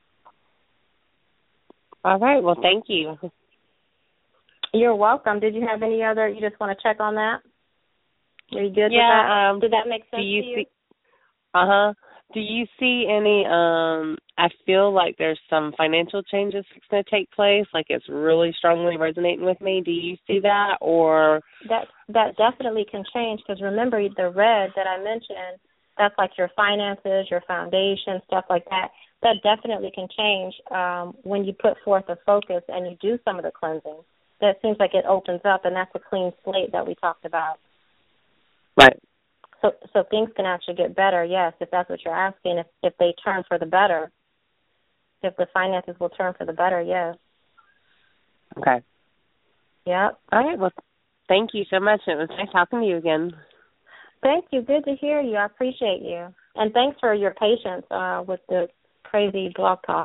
Speaker 4: All right. Well, thank you.
Speaker 2: You're welcome. Did you have any other, you just want to check on that? Are you good with that? Did that make sense to you?
Speaker 4: Do you see any, I feel like there's some financial changes that's going to take place, like it's really strongly resonating with me. Do you see that, or?
Speaker 2: That definitely can change, because remember the red that I mentioned, that's like your finances, your foundation, stuff like that. That definitely can change when you put forth a focus and you do some of the cleansing. That seems like it opens up, and that's a clean slate that we talked about.
Speaker 4: Right.
Speaker 2: So things can actually get better, yes, if that's what you're asking, if they turn for the better. If the finances will turn for the better, yes.
Speaker 4: Okay.
Speaker 2: Yep.
Speaker 4: All right, well, thank you so much. It was nice talking to you again.
Speaker 2: Thank you. Good to hear you. I appreciate you. And thanks for your patience with the crazy blog talk.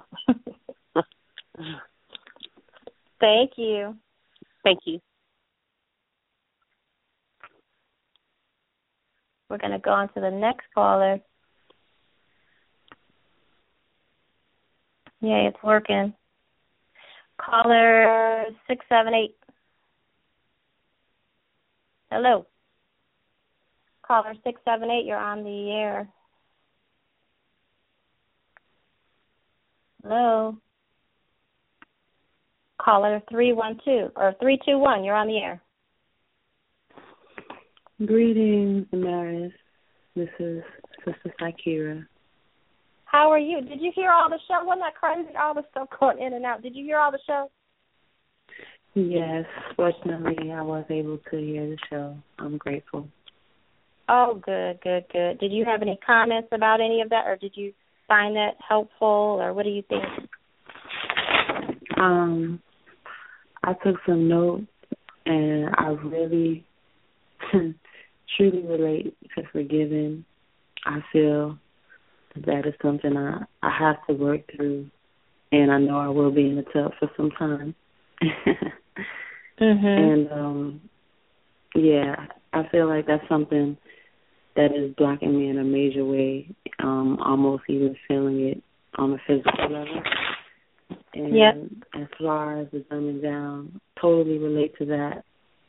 Speaker 2: Thank you.
Speaker 4: Thank you.
Speaker 2: We're going to go on to the next caller. Yay, it's working. Caller 678. Hello. Caller 678, you're on the air. Hello. Caller 312 or 321, you're on the air.
Speaker 5: Greetings, Damaris. This is Sister Sakira.
Speaker 2: How are you? Did you hear all the show? Wasn't that crazy? All the stuff going in and out. Did you hear all the show?
Speaker 5: Yes, fortunately, I was able to hear the show. I'm grateful.
Speaker 2: Oh, good. Did you have any comments about any of that, or did you find that helpful, or what do you think?
Speaker 5: I took some notes, and I really truly relate to forgiving. I feel that is something I have to work through, and I know I will be in the tub for some time. And, I feel like that's something that is blocking me in a major way, almost even feeling it on a physical level. And as far as the dumbing down, totally relate to that.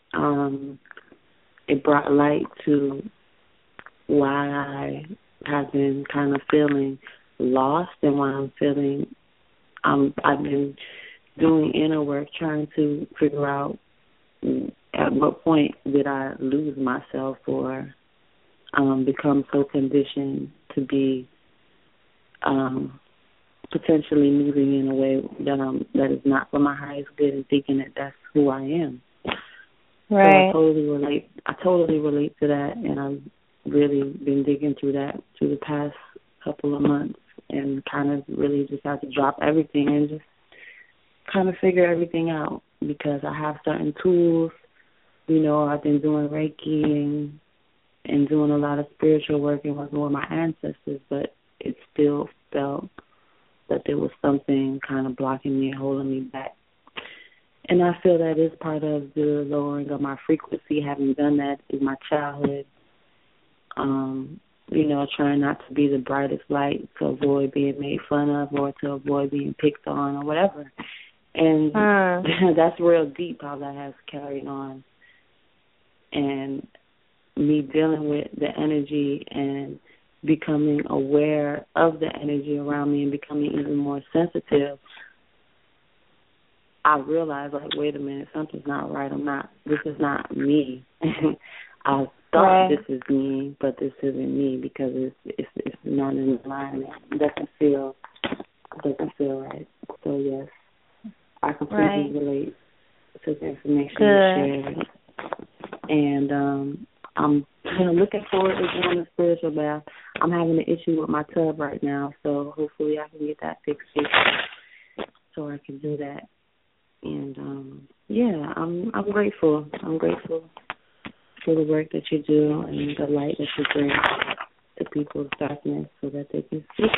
Speaker 5: It brought light to why I have been kind of feeling lost, and why I'm feeling I've been doing inner work, trying to figure out at what point did I lose myself or become so conditioned to be potentially moving in a way that is not for my highest good, and thinking that that's who I am.
Speaker 2: Right.
Speaker 5: So I totally relate to that, and I've really been digging through that through the past couple of months, and kind of really just had to drop everything and just kind of figure everything out, because I have certain tools. I've been doing Reiki and doing a lot of spiritual work and working with my ancestors, but it still felt that there was something kind of blocking me and holding me back. And I feel that is part of the lowering of my frequency, having done that in my childhood. Trying not to be the brightest light to avoid being made fun of or to avoid being picked on or whatever. And that's real deep how that has carried on. And me dealing with the energy and becoming aware of the energy around me and becoming even more sensitive, I realized, wait a minute, something's not right. This is not me. I thought this is me, but this isn't me, because it's not in alignment. It doesn't feel right. So yes, I completely relate to the information you shared. And I'm looking forward to doing the spiritual bath. I'm having an issue with my tub right now, so hopefully I can get that fixed so I can do that. And I'm grateful. I'm grateful for the work that you do and the light that you bring to people's darkness so that they can see.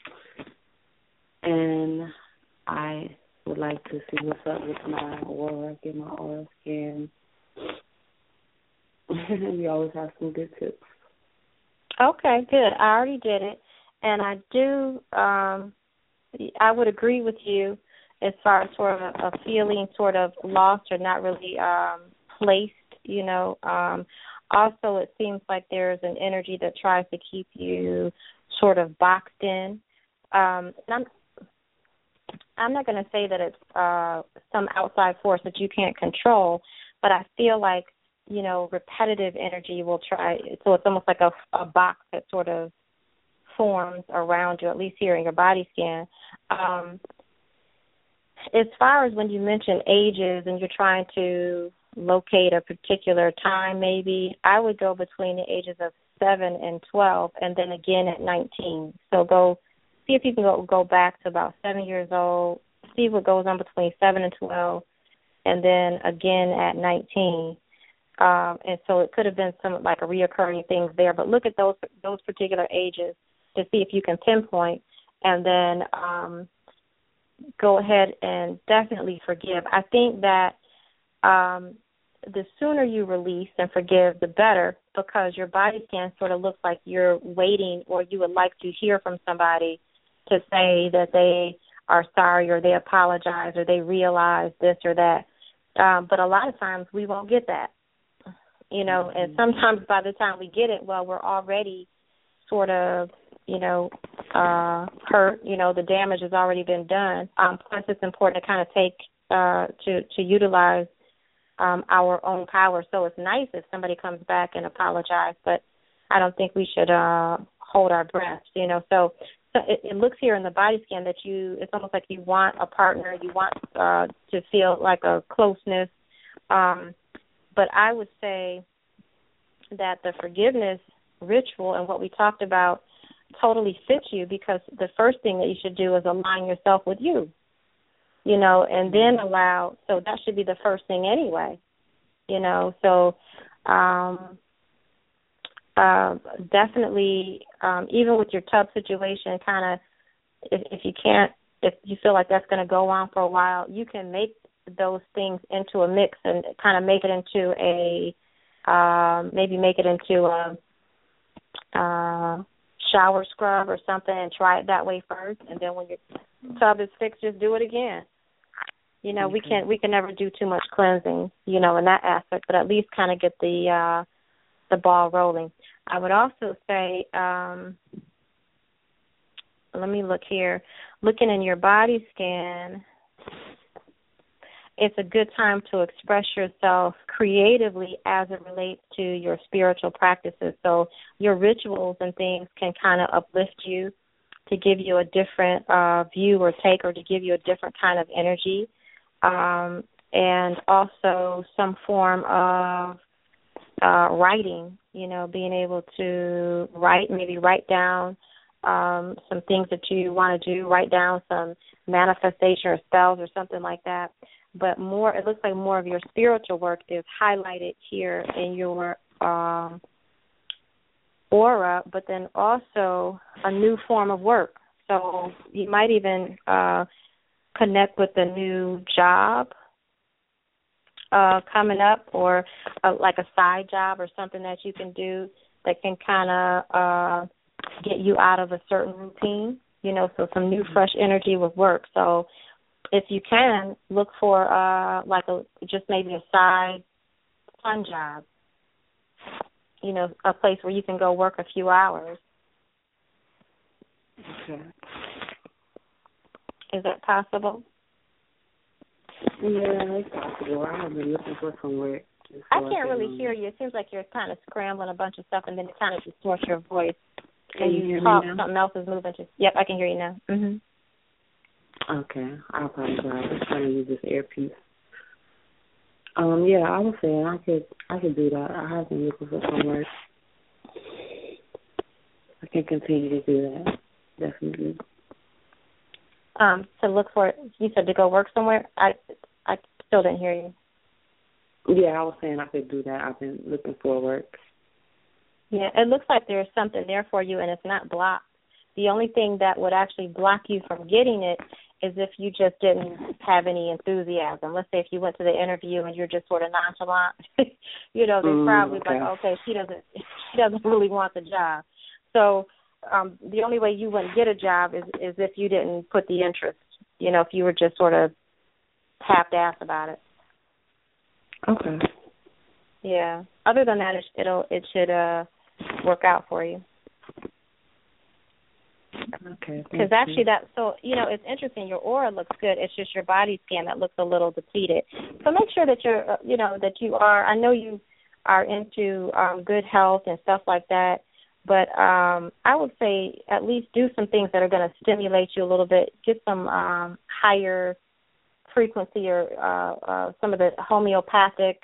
Speaker 5: And I would like to see what's up with my aura, get my aura scan We always have some good tips.
Speaker 2: Okay, good. I already did it. And I do, I would agree with you as far as sort of a feeling sort of lost or not really placed, you know. Also, it seems like there's an energy that tries to keep you sort of boxed in. And I'm not going to say that it's some outside force that you can't control, but I feel like, you know, repetitive energy will try. So it's almost like a box that sort of forms around you, at least here in your body scan. As far as when you mention ages and you're trying to locate a particular time, maybe I would go between the ages of 7 and 12, and then again at 19. So go see if you can go back to about 7 years old, see what goes on between 7 and 12, and then again at 19. And so it could have been some like a reoccurring things there, but look at those particular ages to see if you can pinpoint, and then go ahead and definitely forgive. I think that the sooner you release and forgive, the better, because your body scan sort of looks like you're waiting, or you would like to hear from somebody to say that they are sorry or they apologize or they realize this or that. But a lot of times we won't get that, you know, and sometimes by the time we get it, well, we're already sort of, you know, hurt, you know, the damage has already been done. Plus it's important to kind of take, to utilize our own power. So it's nice if somebody comes back and apologizes, but I don't think we should hold our breath, you know. So it looks here in the body scan that it's almost like you want a partner, you want to feel like a closeness. But I would say that the forgiveness ritual and what we talked about totally fits you, because the first thing that you should do is align yourself with you, you know, and then so that should be the first thing anyway, you know. So definitely, even with your tub situation, kind of, if you feel like that's going to go on for a while, you can make those things into a mix and kind of make it into a shower scrub or something, and try it that way first, and then when your tub is fixed, just do it again. You know, we can never do too much cleansing, you know, in that aspect, but at least kind of get the ball rolling. I would also say, let me look here. Looking in your body scan, it's a good time to express yourself creatively as it relates to your spiritual practices. So your rituals and things can kind of uplift you, to give you a different view or take, or to give you a different kind of energy. And also some form of writing, you know, being able to write down some things that you want to do, write down some manifestation or spells or something like that. But it looks like more of your spiritual work is highlighted here in your aura, but then also a new form of work. So you might even connect with a new job coming up, or like a side job or something that you can do that can kind of get you out of a certain routine, you know, so some new fresh energy with work. So if you can, look for just maybe a side fun job, you know, a place where you can go work a few hours.
Speaker 5: Okay.
Speaker 2: Is that possible?
Speaker 5: Yeah, it's possible. I have been looking for some work.
Speaker 2: I can't really hear you. It seems like you're kind of scrambling a bunch of stuff, and then it kind of distorts your voice.
Speaker 5: Can you hear me now?
Speaker 2: Something else is moving. Yep, I can hear you now. Mhm.
Speaker 5: Okay, I apologize. I'm trying to use this earpiece. Yeah, I was saying I could do that. I have been looking for some work. I can continue to do that, definitely.
Speaker 2: To look for, you said to go work somewhere? I still didn't hear you.
Speaker 5: Yeah, I was saying I could do that. I've been looking for work.
Speaker 2: Yeah, it looks like there's something there for you, and it's not blocked. The only thing that would actually block you from getting it is if you just didn't have any enthusiasm. Let's say if you went to the interview and you're just sort of nonchalant, you know, they're probably like, okay, she doesn't really want the job. So the only way you wouldn't get a job is if you didn't put the interest, you know, if you were just sort of half-assed about it.
Speaker 5: Okay.
Speaker 2: Yeah. Other than that, it should work out for you.
Speaker 5: Okay.
Speaker 2: Because actually it's interesting. Your aura looks good. It's just your body scan that looks a little depleted. So make sure that I know you are into good health and stuff like that, but I would say at least do some things that are going to stimulate you a little bit. Get some higher frequency or some of the homeopathic,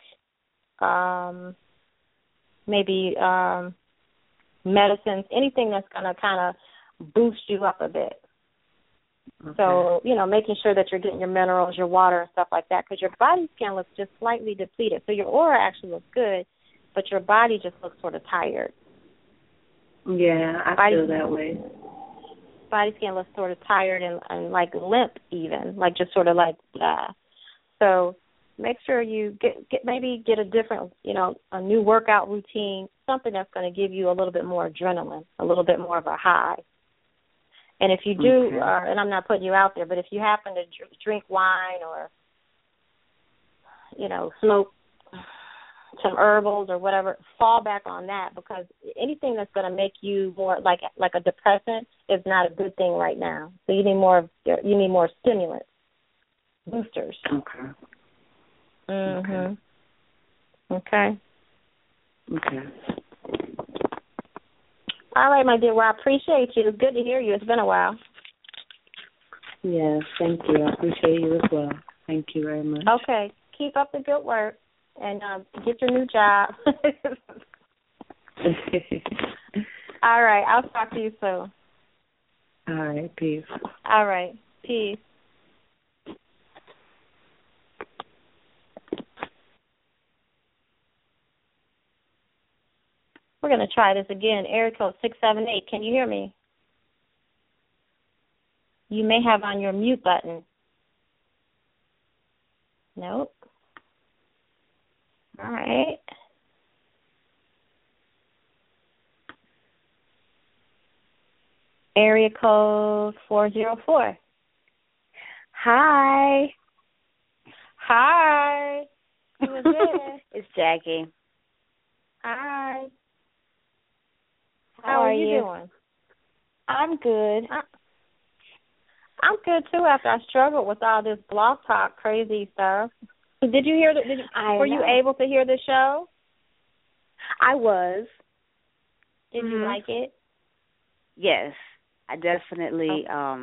Speaker 2: maybe medicines, anything that's going to kind of boost you up a bit. Okay. So, making sure that you're getting your minerals, your water and stuff like that, because your body scan looks just slightly depleted. So your aura actually looks good, but your body just looks sort of tired.
Speaker 5: Yeah, I feel that way.
Speaker 2: Body scan looks sort of tired and like limp even, like just sort of like blah. So make sure you get a different, a new workout routine, something that's going to give you a little bit more adrenaline, a little bit more of a high. And if you do, and I'm not putting you out there, but if you happen to drink wine or, smoke some herbals or whatever, fall back on that, because anything that's going to make you more like a depressant is not a good thing right now. So you need more stimulants, boosters.
Speaker 5: Okay.
Speaker 2: Mhm. Okay.
Speaker 5: Okay.
Speaker 2: All right, my dear. Well, I appreciate you. It's good to hear you. It's been a while.
Speaker 5: Yes, thank you. I appreciate you as well. Thank you very much.
Speaker 2: Okay. Keep up the good work and get your new job. All right. I'll talk to you soon.
Speaker 5: All right. Peace.
Speaker 2: All right. Peace. We're going to try this again. Area code 678. Can you hear me? You may have on your mute button. Nope. All right. Area code 404.
Speaker 6: Hi.
Speaker 2: Hi. Who is it?
Speaker 6: It's Jackie.
Speaker 2: Hi.
Speaker 6: How are you
Speaker 2: doing?
Speaker 6: I'm good.
Speaker 2: I'm good too. After I struggled with all this Blog Talk crazy stuff. Did you hear were you able to hear the show?
Speaker 6: I was.
Speaker 2: Did you like it?
Speaker 6: Yes, I definitely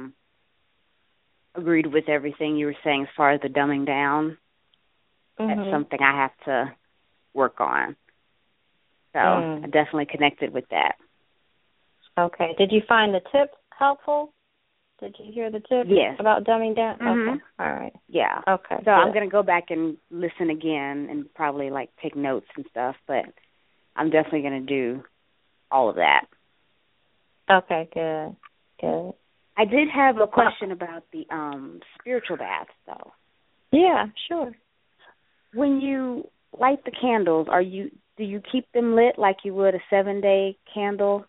Speaker 6: agreed with everything you were saying as far as the dumbing down. That's something I have to work on. So I definitely connected with that.
Speaker 2: Okay. Did you find the tips helpful? Did you hear the tips about dumbing down? Okay. All right.
Speaker 6: Yeah.
Speaker 2: Okay.
Speaker 6: So I'm going to go back and listen again and probably take notes and stuff, but I'm definitely going to do all of that.
Speaker 2: Okay, good. Good.
Speaker 6: I did have a question about the spiritual baths, though.
Speaker 2: Yeah, sure.
Speaker 6: When you light the candles, do you keep them lit like you would a 7-day candle?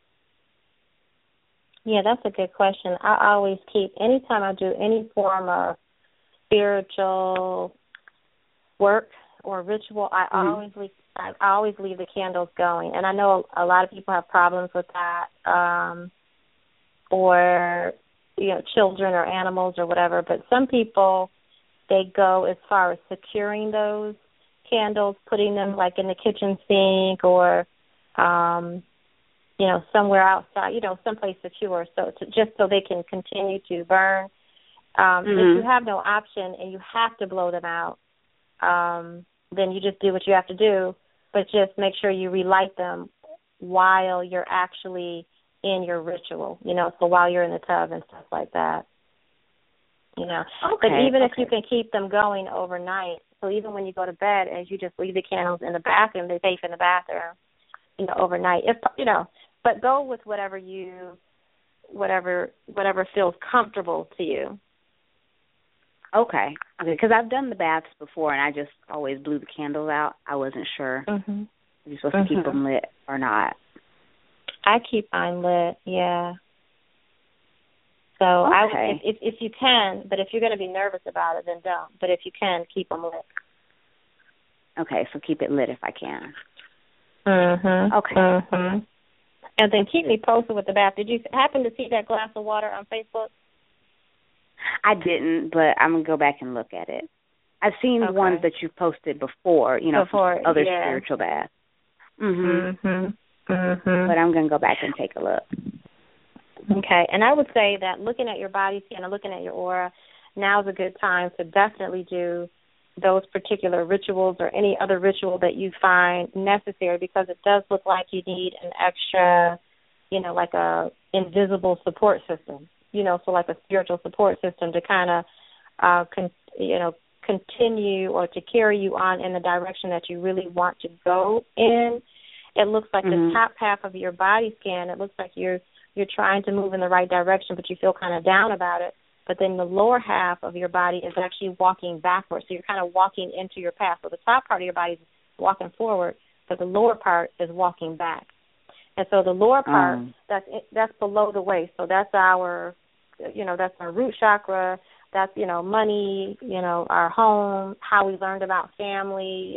Speaker 2: Yeah, that's a good question. I always anytime I do any form of spiritual work or ritual, I always leave the candles going. And I know a lot of people have problems with that, or children or animals or whatever. But some people, they go as far as securing those candles, putting them in the kitchen sink or somewhere outside, someplace secure, just so they can continue to burn. If you have no option and you have to blow them out, then you just do what you have to do, but just make sure you relight them while you're actually in your ritual, so while you're in the tub and stuff like that. But even if you can keep them going overnight, so even when you go to bed, as you just leave the candles in the bathroom, they're safe in the bathroom, overnight. But go with whatever feels comfortable to you.
Speaker 6: Okay. Because I've done the baths before, and I just always blew the candles out. I wasn't sure if you're supposed to keep them lit or not.
Speaker 2: I keep mine lit, yeah. So I, if you can, but if you're going to be nervous about it, then don't. But if you can, keep them lit.
Speaker 6: Okay, so keep it lit if I can.
Speaker 2: Okay. And then keep me posted with the bath. Did you happen to see that glass of water on Facebook?
Speaker 6: I didn't, but I'm going to go back and look at it. I've seen ones that you posted before, from other spiritual baths. But I'm going to go back and take a look.
Speaker 2: Okay, and I would say that looking at your body scan and looking at your aura, now's a good time to definitely do those particular rituals or any other ritual that you find necessary, because it does look like you need an extra, like a invisible support system, so like a spiritual support system to kind of, continue or to carry you on in the direction that you really want to go in. It looks like the top half of your body scan, it looks like you're trying to move in the right direction, but you feel kind of down about it. But then the lower half of your body is actually walking backwards. So you're kind of walking into your past. So the top part of your body is walking forward, but the lower part is walking back. And so the lower part, that's below the waist. So that's our, that's our root chakra. That's, money, our home, how we learned about family,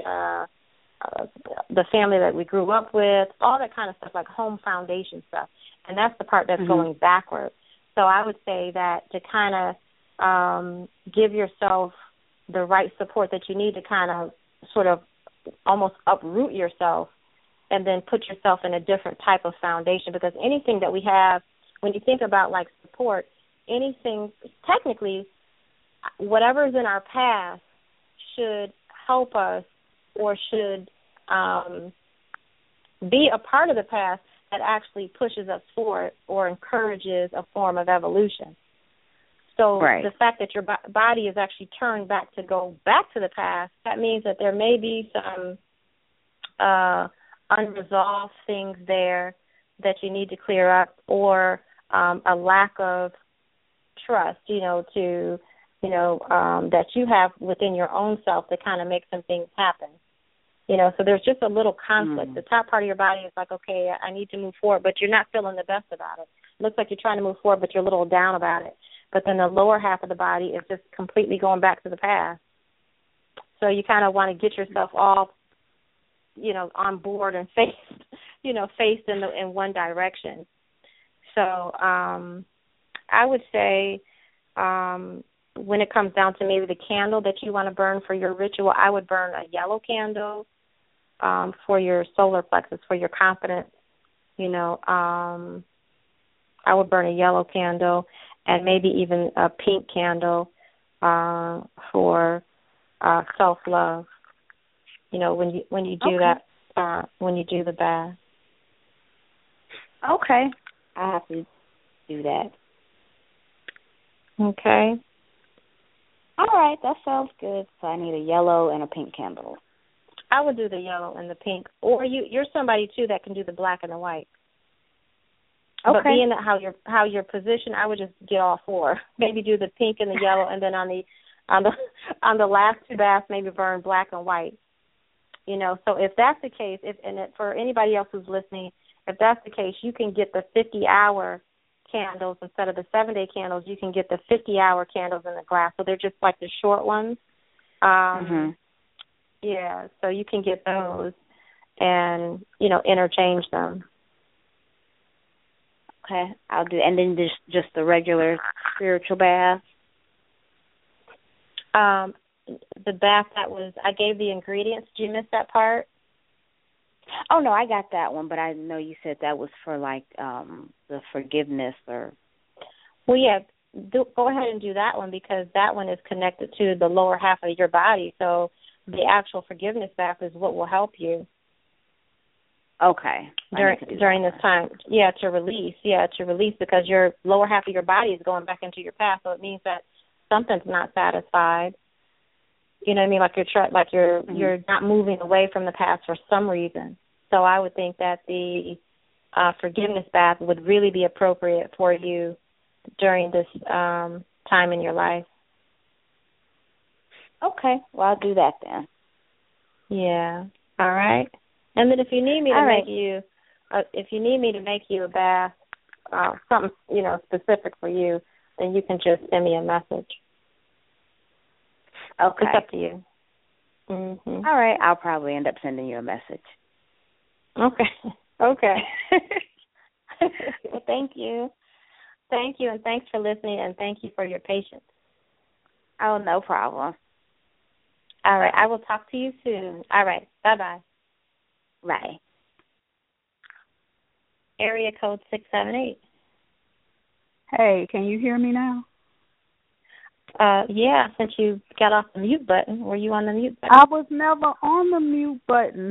Speaker 2: the family that we grew up with, all that kind of stuff, like home foundation stuff. And that's the part that's going backwards. So I would say that to kind of give yourself the right support that you need to kind of sort of almost uproot yourself and then put yourself in a different type of foundation, because anything that we have, when you think about like support, anything, technically, whatever's in our past should help us or should be a part of the past that actually pushes us forward or encourages a form of evolution. So the fact that your body is actually turned back to go back to the past, that means that there may be some unresolved things there that you need to clear up, or a lack of trust, that you have within your own self to kind of make some things happen. So there's just a little conflict. The top part of your body is like, okay, I need to move forward, but you're not feeling the best about it. It looks like you're trying to move forward, but you're a little down about it. But then the lower half of the body is just completely going back to the past. So you kind of want to get yourself all, on board and faced in one direction. So I would say when it comes down to maybe the candle that you want to burn for your ritual, I would burn a yellow candle for your solar plexus, for your confidence. I would burn a yellow candle and maybe even a pink candle for self-love. When you do that, when you do the bath.
Speaker 6: Okay, I have to do that.
Speaker 2: Okay.
Speaker 6: All right, that sounds good. So I need a yellow and a pink candle.
Speaker 2: I would do the yellow and the pink, or you're somebody too that can do the black and the white. Okay. But being that how you're positioned, I would just get all four. Maybe do the pink and the yellow, and then on the last two baths, maybe burn black and white. So if that's the case, for anybody else who's listening, if that's the case, you can get the 50-hour candles instead of the 7-day candles. You can get the 50-hour candles in the glass, so they're just like the short ones. Yeah, so you can get those and interchange them.
Speaker 6: Okay, I'll do, and then just the regular spiritual bath.
Speaker 2: The bath I gave the ingredients. Did you miss that part?
Speaker 6: Oh, no, I got that one, but I know you said that was for, like, the forgiveness or...
Speaker 2: Well, yeah, go ahead and do that one, because that one is connected to the lower half of your body. So the actual forgiveness bath is what will help you.
Speaker 6: Okay.
Speaker 2: During this time. Yeah, to release. Because your lower half of your body is going back into your past, so it means that something's not satisfied. You know what I mean? You're not moving away from the past for some reason. So I would think that the forgiveness bath would really be appropriate for you during this time in your life.
Speaker 6: Okay. Well, I'll do that then.
Speaker 2: Yeah. All right. And then if you need me to make you a bath, something specific for you, then you can just send me a message.
Speaker 6: Okay.
Speaker 2: It's up to you. Mm-hmm.
Speaker 6: All right. I'll probably end up sending you a message.
Speaker 2: Okay. Okay. Well, thank you. Thank you, and thanks for listening, and thank you for your patience.
Speaker 6: Oh, no problem.
Speaker 2: All right. I will talk to you soon. All right. Bye-bye.
Speaker 6: Bye.
Speaker 2: Area code 678.
Speaker 3: Hey, can you hear me now?
Speaker 2: Yeah, since you got off the mute button. Were you on the mute button?
Speaker 3: I was never on the mute button.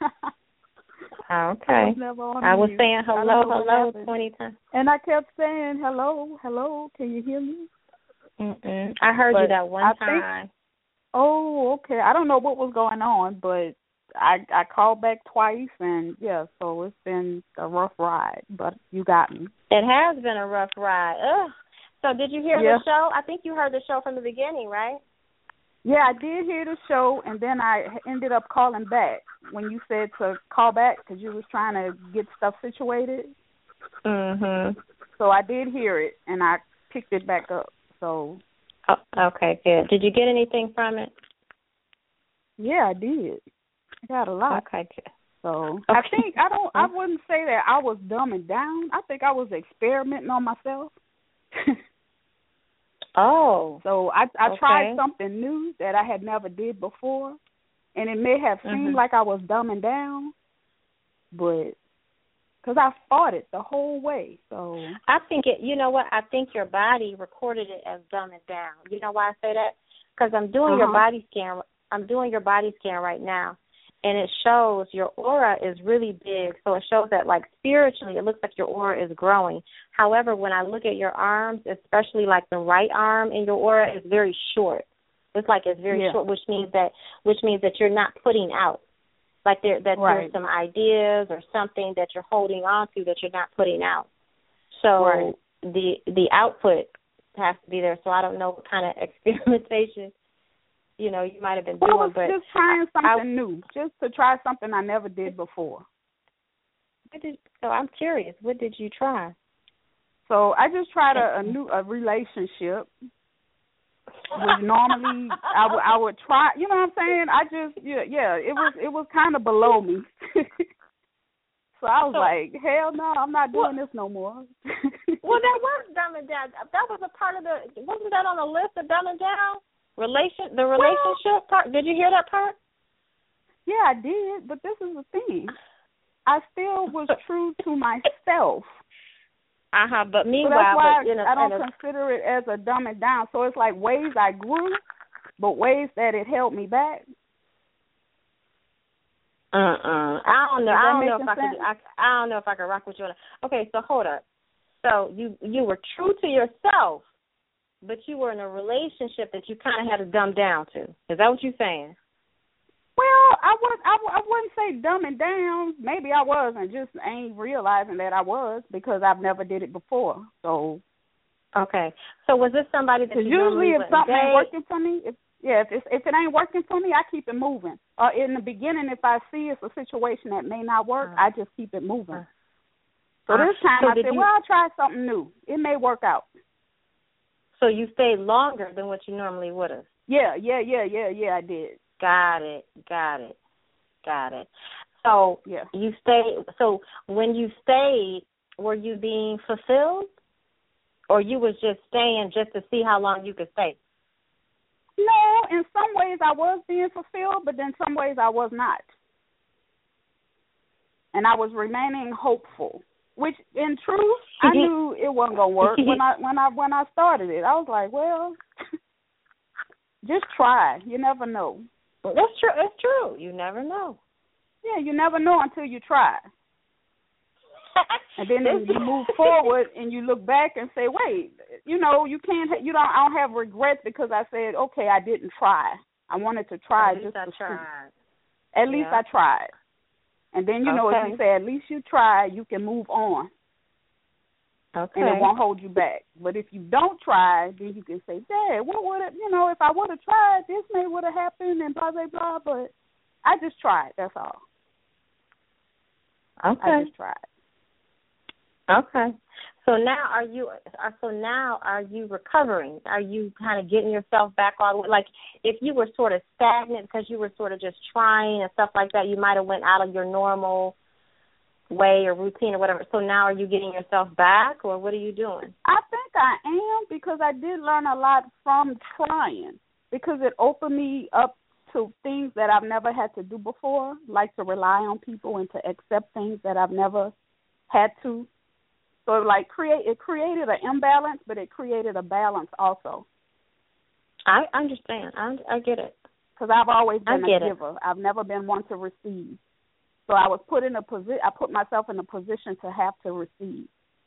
Speaker 2: Okay. I was saying hello 20 times.
Speaker 3: And I kept saying hello, can you hear me?
Speaker 2: Mm-mm. I heard you that one time.
Speaker 3: Oh, okay. I don't know what was going on, but I called back twice, and so it's been a rough ride, but you got me.
Speaker 2: It has been a rough ride. Ugh. So did you hear the show? I think you heard the show from the beginning, right?
Speaker 3: Yeah, I did hear the show, and then I ended up calling back when you said to call back because you was trying to get stuff situated.
Speaker 2: Mhm.
Speaker 3: So I did hear it, and I picked it back up. So.
Speaker 2: Oh, okay, good. Did you get anything from it?
Speaker 3: Yeah, I did. I got a lot.
Speaker 2: Okay, good.
Speaker 3: So I think I wouldn't say that I was dumbing down. I think I was experimenting on myself.
Speaker 2: Oh.
Speaker 3: So I tried something new that I had never did before, and it may have seemed like I was dumbing down, but because I fought it the whole way. So
Speaker 2: I think you know what? I think your body recorded it as dumbing down. You know why I say that? Because I'm doing your body scan. I'm doing your body scan right now, and it shows your aura is really big. So it shows that, like, spiritually, it looks like your aura is growing. However, when I look at your arms, especially like the right arm in your aura, is very short. It's like it's very short, which means that you're not putting out. Like there's some ideas or something that you're holding on to that you're not putting out. So the output has to be there. So I don't know what kind of experimentation you might have been doing, but
Speaker 3: just trying something new, just to try something I never did before.
Speaker 2: So I'm curious, what did you try?
Speaker 3: So I just tried a relationship, which normally I would try. You know what I'm saying? I just it was kind of below me. So I was like, hell no, I'm not doing this no more.
Speaker 2: Well, that was dumbing down. That was a part of wasn't that on the list of dumbing down? The relationship part. Did you hear that part?
Speaker 3: Yeah, I did. But this is the thing. I still was true to myself.
Speaker 2: But meanwhile,
Speaker 3: so that's why I don't consider it as a dumbing down. So it's like ways I grew, but ways that it held me back.
Speaker 2: I don't know. I don't know if I could rock with you on that. Okay, so hold up. So you were true to yourself, but you were in a relationship that you kind of had to dumb down to. Is that what you're saying?
Speaker 3: Well, I wouldn't say dumbing down. Maybe I was and just ain't realizing that I was because I've never did it before. So.
Speaker 2: Okay. So was this somebody that you
Speaker 3: usually if something ain't
Speaker 2: date?
Speaker 3: working for me, if it ain't working for me, I keep it moving. In the beginning, if I see it's a situation that may not work, I just keep it moving. So this time I said, I'll try something new. It may work out.
Speaker 2: So you stayed longer than what you normally would have?
Speaker 3: Yeah, I did.
Speaker 2: Got it. So you stayed. So when you stayed, were you being fulfilled, or you was just staying just to see how long you could stay?
Speaker 3: No, in some ways I was being fulfilled, but in some ways I was not, and I was remaining hopeful. Which, in truth, I knew it wasn't gonna work when I started it. I was like, well, just try. You never know.
Speaker 2: Well, that's true. It's true. You never know.
Speaker 3: Yeah, you never know until you try. And then you move forward and you look back and say, wait, you can't. I don't have regrets because I said, okay, I didn't try. I wanted to try. At least I tried. And then, if you say at least you try, you can move on.
Speaker 2: Okay.
Speaker 3: And it won't hold you back. But if you don't try, then you can say, Dad, what would it, if I would have tried, this may would have happened and blah, blah, blah. But I just tried. That's all.
Speaker 2: Okay.
Speaker 3: I just tried.
Speaker 2: Okay. So now are you recovering? Are you kind of getting yourself back on? Like if you were sort of stagnant because you were sort of just trying and stuff like that, you might have went out of your normal way or routine or whatever. So now are you getting yourself back, or what are you doing?
Speaker 3: I think I am, because I did learn a lot from trying, because it opened me up to things that I've never had to do before, like to rely on people and to accept things that I've never had to. So it created an imbalance, but it created a balance also.
Speaker 2: I understand. I get it.
Speaker 3: Because I've always been a giver. I've never been one to receive. So I put myself in a position to have to receive.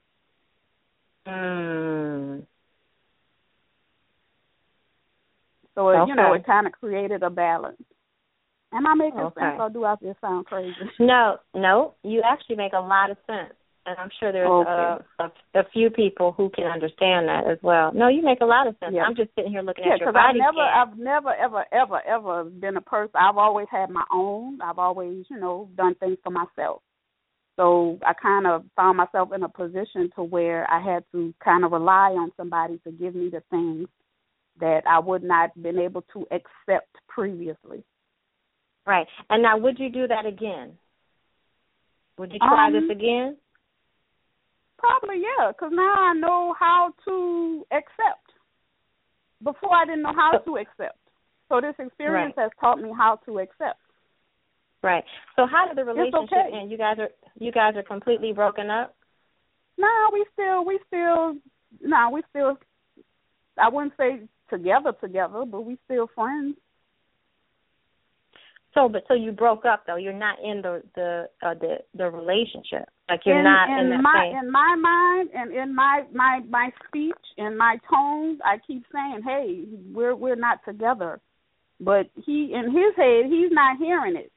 Speaker 3: So it kind of created a balance. Am I making sense, or do I just sound crazy?
Speaker 2: No, you actually make a lot of sense. And I'm sure there's a few people who can understand that as well. No, you make a lot of sense. Yeah. I'm just sitting here looking at your body scan.
Speaker 3: I've never, ever been a person. I've always had my own. I've always, done things for myself. So I kind of found myself in a position to where I had to kind of rely on somebody to give me the things that I would not have been able to accept previously.
Speaker 2: Right. And now, would you do that again? Would you try this again?
Speaker 3: Probably, yeah, because now I know how to accept. Before I didn't know how to accept. So this experience has taught me how to accept.
Speaker 2: Right. So how did the relationship end? You guys are completely broken up?
Speaker 3: No, we still I wouldn't say together, but we still friends.
Speaker 2: So you broke up though. You're not in the relationship. Like you're not in that phase.
Speaker 3: In my mind and in my speech and my tones, I keep saying, "Hey, we're not together." But he, in his head, he's not hearing it.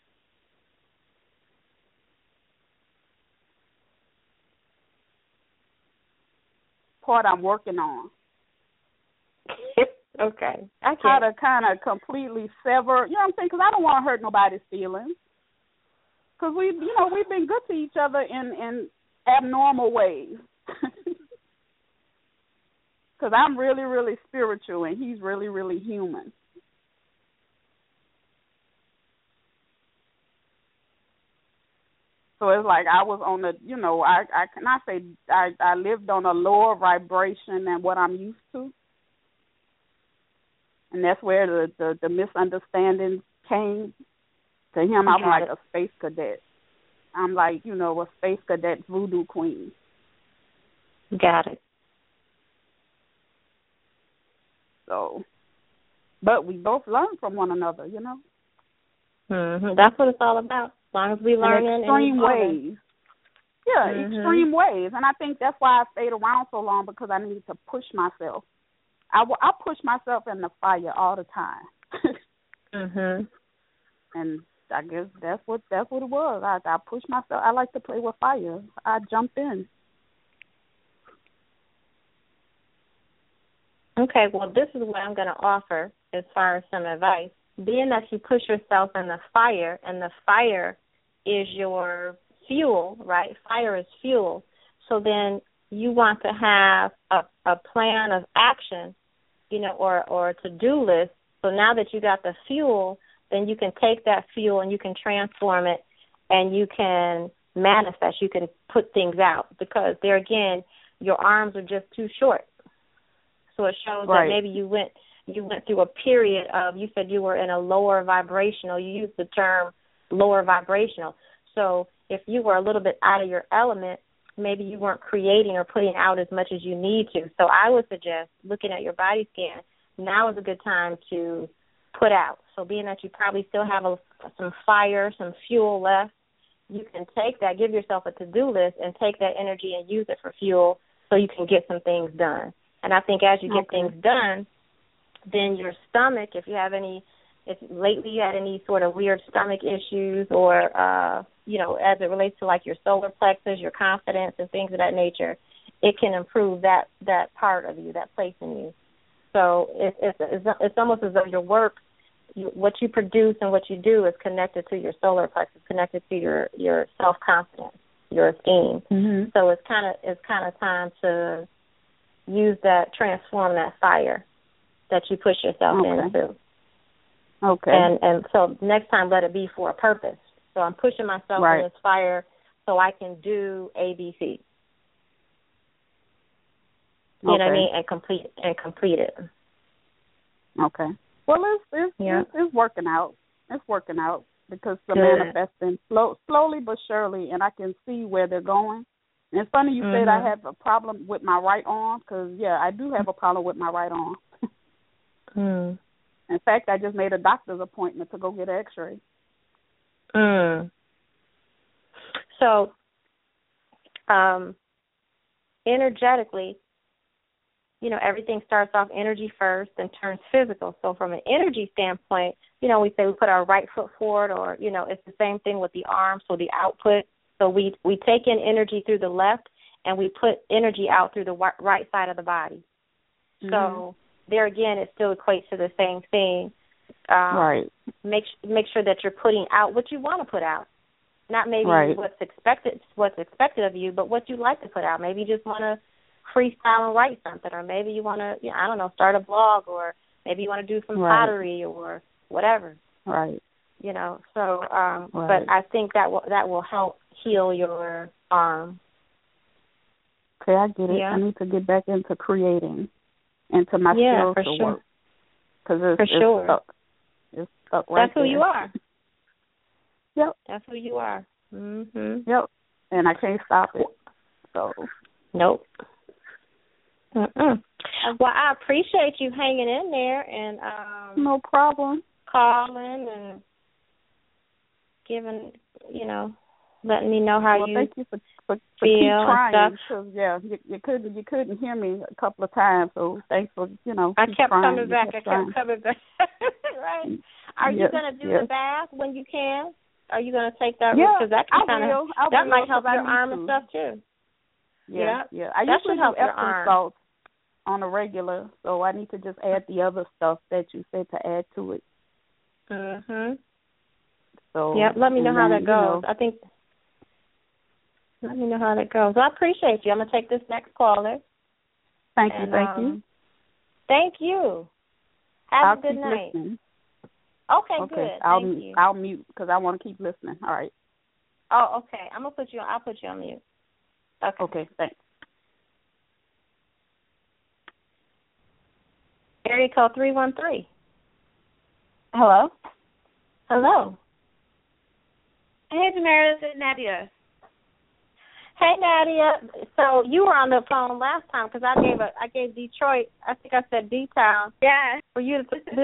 Speaker 3: Part I'm working on.
Speaker 2: Okay.
Speaker 3: How to kind of completely sever, you know what I'm saying? Because I don't want to hurt nobody's feelings. Because we've been good to each other in abnormal ways. Because I'm really, really spiritual and he's really, really human. So it's like I was on the, I cannot say I lived on a lower vibration than what I'm used to. And that's where the misunderstanding came. To him, I'm like a space cadet. I'm like, a space cadet voodoo queen.
Speaker 2: Got it.
Speaker 3: So, but we both learn from one another,
Speaker 2: Mm-hmm. That's what it's all about. As long as we learn in
Speaker 3: extreme ways. Yeah, extreme ways. And I think that's why I stayed around so long, because I needed to push myself. I push myself in the fire all the time. And I guess that's what it was. I push myself. I like to play with fire. I jump in.
Speaker 2: Okay, well, this is what I'm going to offer as far as some advice. Being that you push yourself in the fire, and the fire is your fuel, right? Fire is fuel. So then you want to have a plan of action, or a to-do list. So now that you got the fuel, then you can take that fuel and you can transform it, and you can manifest. You can put things out, because there again, your arms are just too short. So it shows that maybe you went through a period of, you said you were in a lower vibrational. You used the term lower vibrational. So if you were a little bit out of your element, maybe you weren't creating or putting out as much as you need to. So I would suggest, looking at your body scan, now is a good time to put out. So being that you probably still have some fire, some fuel left, you can take that, give yourself a to-do list, and take that energy and use it for fuel so you can get some things done. And I think as you get things done, then your stomach, if lately you had any sort of weird stomach issues, or, as it relates to like your solar plexus, your confidence and things of that nature, it can improve that part of you, that place in you. So it's almost as though your work, what you produce and what you do is connected to your solar plexus, connected to your self-confidence, your esteem.
Speaker 3: Mm-hmm.
Speaker 2: So it's kind of time to use that, transform that fire that you push yourself into.
Speaker 3: Okay.
Speaker 2: And so next time, let it be for a purpose. So I'm pushing myself in this fire so I can do ABC. You know what I mean? And complete it.
Speaker 3: Okay. Well, it's working out. It's working out because the manifesting slowly but surely, and I can see where they're going. And it's funny you said I have a problem with my right arm because, I do have a problem with my right arm. In fact, I just made a doctor's appointment to go get an X-ray.
Speaker 2: So, energetically, everything starts off energy first and turns physical. So from an energy standpoint, we say we put our right foot forward, or, it's the same thing with the arm, so the output. So we take in energy through the left and we put energy out through the right side of the body. So there again, it still equates to the same thing.
Speaker 3: Right.
Speaker 2: Make sure that you're putting out what you want to put out. Not maybe what's expected of you, but what you like to put out. Maybe you just want to freestyle and write something, or maybe you want to, start a blog, or maybe you want to do some pottery or whatever.
Speaker 3: Right.
Speaker 2: So, but I think that will help heal your arm.
Speaker 3: Okay, I get it. I need to get back into creating, into my skills to work. Because it's stuck. It's stuck right
Speaker 2: there. That's who you are.
Speaker 3: Yep.
Speaker 2: That's who you are.
Speaker 3: Yep. And I can't stop it. So.
Speaker 2: Nope. Well, I appreciate you hanging in there and
Speaker 3: no problem.
Speaker 2: Calling and giving, letting me know how you
Speaker 3: thank you for
Speaker 2: feel
Speaker 3: keep trying.
Speaker 2: Because
Speaker 3: you couldn't hear me a couple of times, so thanks for
Speaker 2: I kept
Speaker 3: trying.
Speaker 2: coming back. Right? Are you going to do the bath when you can? Are you going to take that? Because that can that might help your arm and stuff too.
Speaker 3: Yeah. I usually do Epsom salts on a regular, so I need to just add the other stuff that you said to add to it. So
Speaker 2: let me know how that goes. Let me know how that goes. Well, I appreciate you. I'm gonna take this next caller.
Speaker 3: Thank you.
Speaker 2: Thank you. Have a good night.
Speaker 3: Listening.
Speaker 2: Okay, good. Thank you.
Speaker 3: I'll mute because I want to keep listening. All right.
Speaker 2: Oh, okay. I'll put you on mute.
Speaker 3: Okay, thanks.
Speaker 2: Area code 313.
Speaker 7: Hello.
Speaker 2: Hello.
Speaker 7: Hey, Tamara, this is Nadia.
Speaker 2: Hey, Nadia. So you were on the phone last time because I gave Detroit. I think I said D-Town.
Speaker 7: Yeah.
Speaker 2: For you to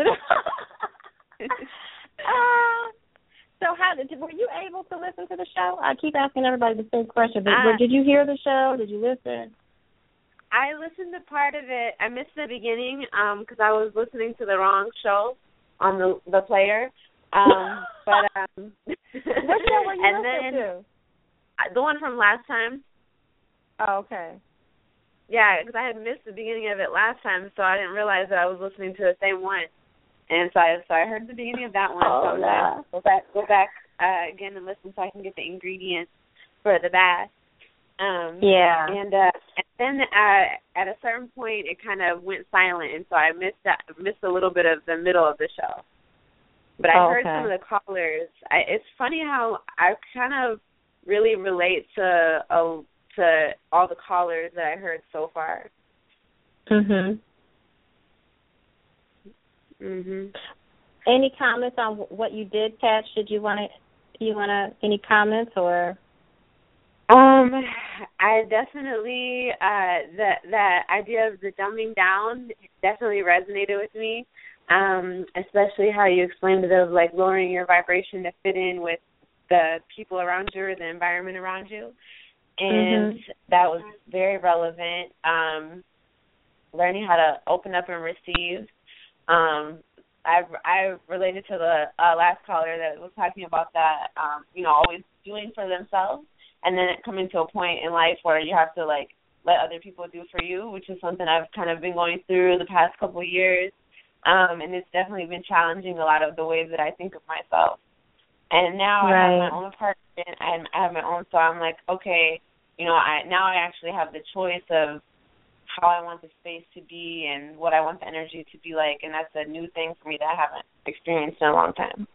Speaker 2: So were you able to listen to the show? I keep asking everybody the same question. But did you hear the show? Did you listen?
Speaker 7: I listened to part of it. I missed the beginning because I was listening to the wrong show on the player. What
Speaker 2: show were you listening to?
Speaker 7: The one from last time.
Speaker 2: Oh, okay.
Speaker 7: Yeah, because I had missed the beginning of it last time, so I didn't realize that I was listening to the same one. And so I heard the beginning of that one.
Speaker 2: Oh,
Speaker 7: so I'm going to go back again and listen so I can get the ingredients for the bath. And then at a certain point, it kind of went silent, and so I missed a little bit of the middle of the show. But I heard some of the callers. It's funny how I kind of really relate to all the callers that I heard so far.
Speaker 2: Any comments on what you did catch? Did you want any comments or?
Speaker 7: I definitely that idea of the dumbing down definitely resonated with me. Especially how you explained it of like lowering your vibration to fit in with the people around you or the environment around you. And that was very relevant. Learning how to open up and receive. I related to the last caller that was talking about that, always doing for themselves, and then it coming to a point in life where you have to, like, let other people do for you, which is something I've kind of been going through the past couple of years. And it's definitely been challenging a lot of the ways that I think of myself. And now I have my own apartment, and I have my own, so I'm like, okay, you know, I actually have the choice of how I want the space to be and what I want the energy to be like, and that's a new thing for me that I haven't experienced in a long time.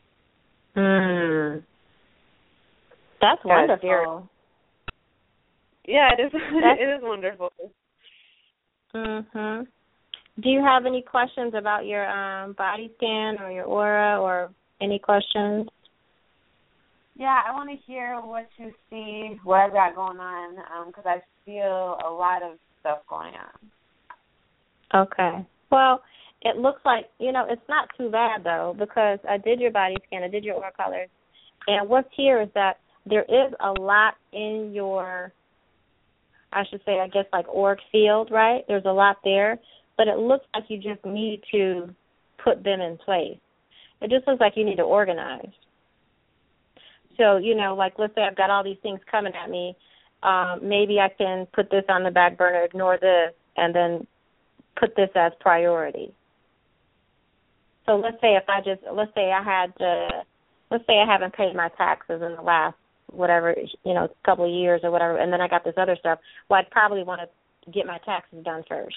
Speaker 2: That's wonderful.
Speaker 7: Yeah, it is. It is wonderful.
Speaker 2: Mhm. Do you have any questions about your body scan or your aura, or any questions?
Speaker 7: Yeah, I want to hear what you see, what I've got going on, because I feel a lot of stuff going on.
Speaker 2: Okay. Well, it looks like, you know, it's not too bad, though, because I did your body scan, I did your aura colors, and what's here is that there is a lot in your, I should say, I guess, like auric field, right? There's a lot there, but it looks like you just need to put them in place. It just looks like you need to organize. So, you know, like let's say I've got all these things coming at me. Maybe I can put this on the back burner, ignore this, and then put this as priority. So let's say I haven't paid my taxes in the last whatever, you know, couple of years or whatever, and then I got this other stuff. Well, I'd probably want to get my taxes done first.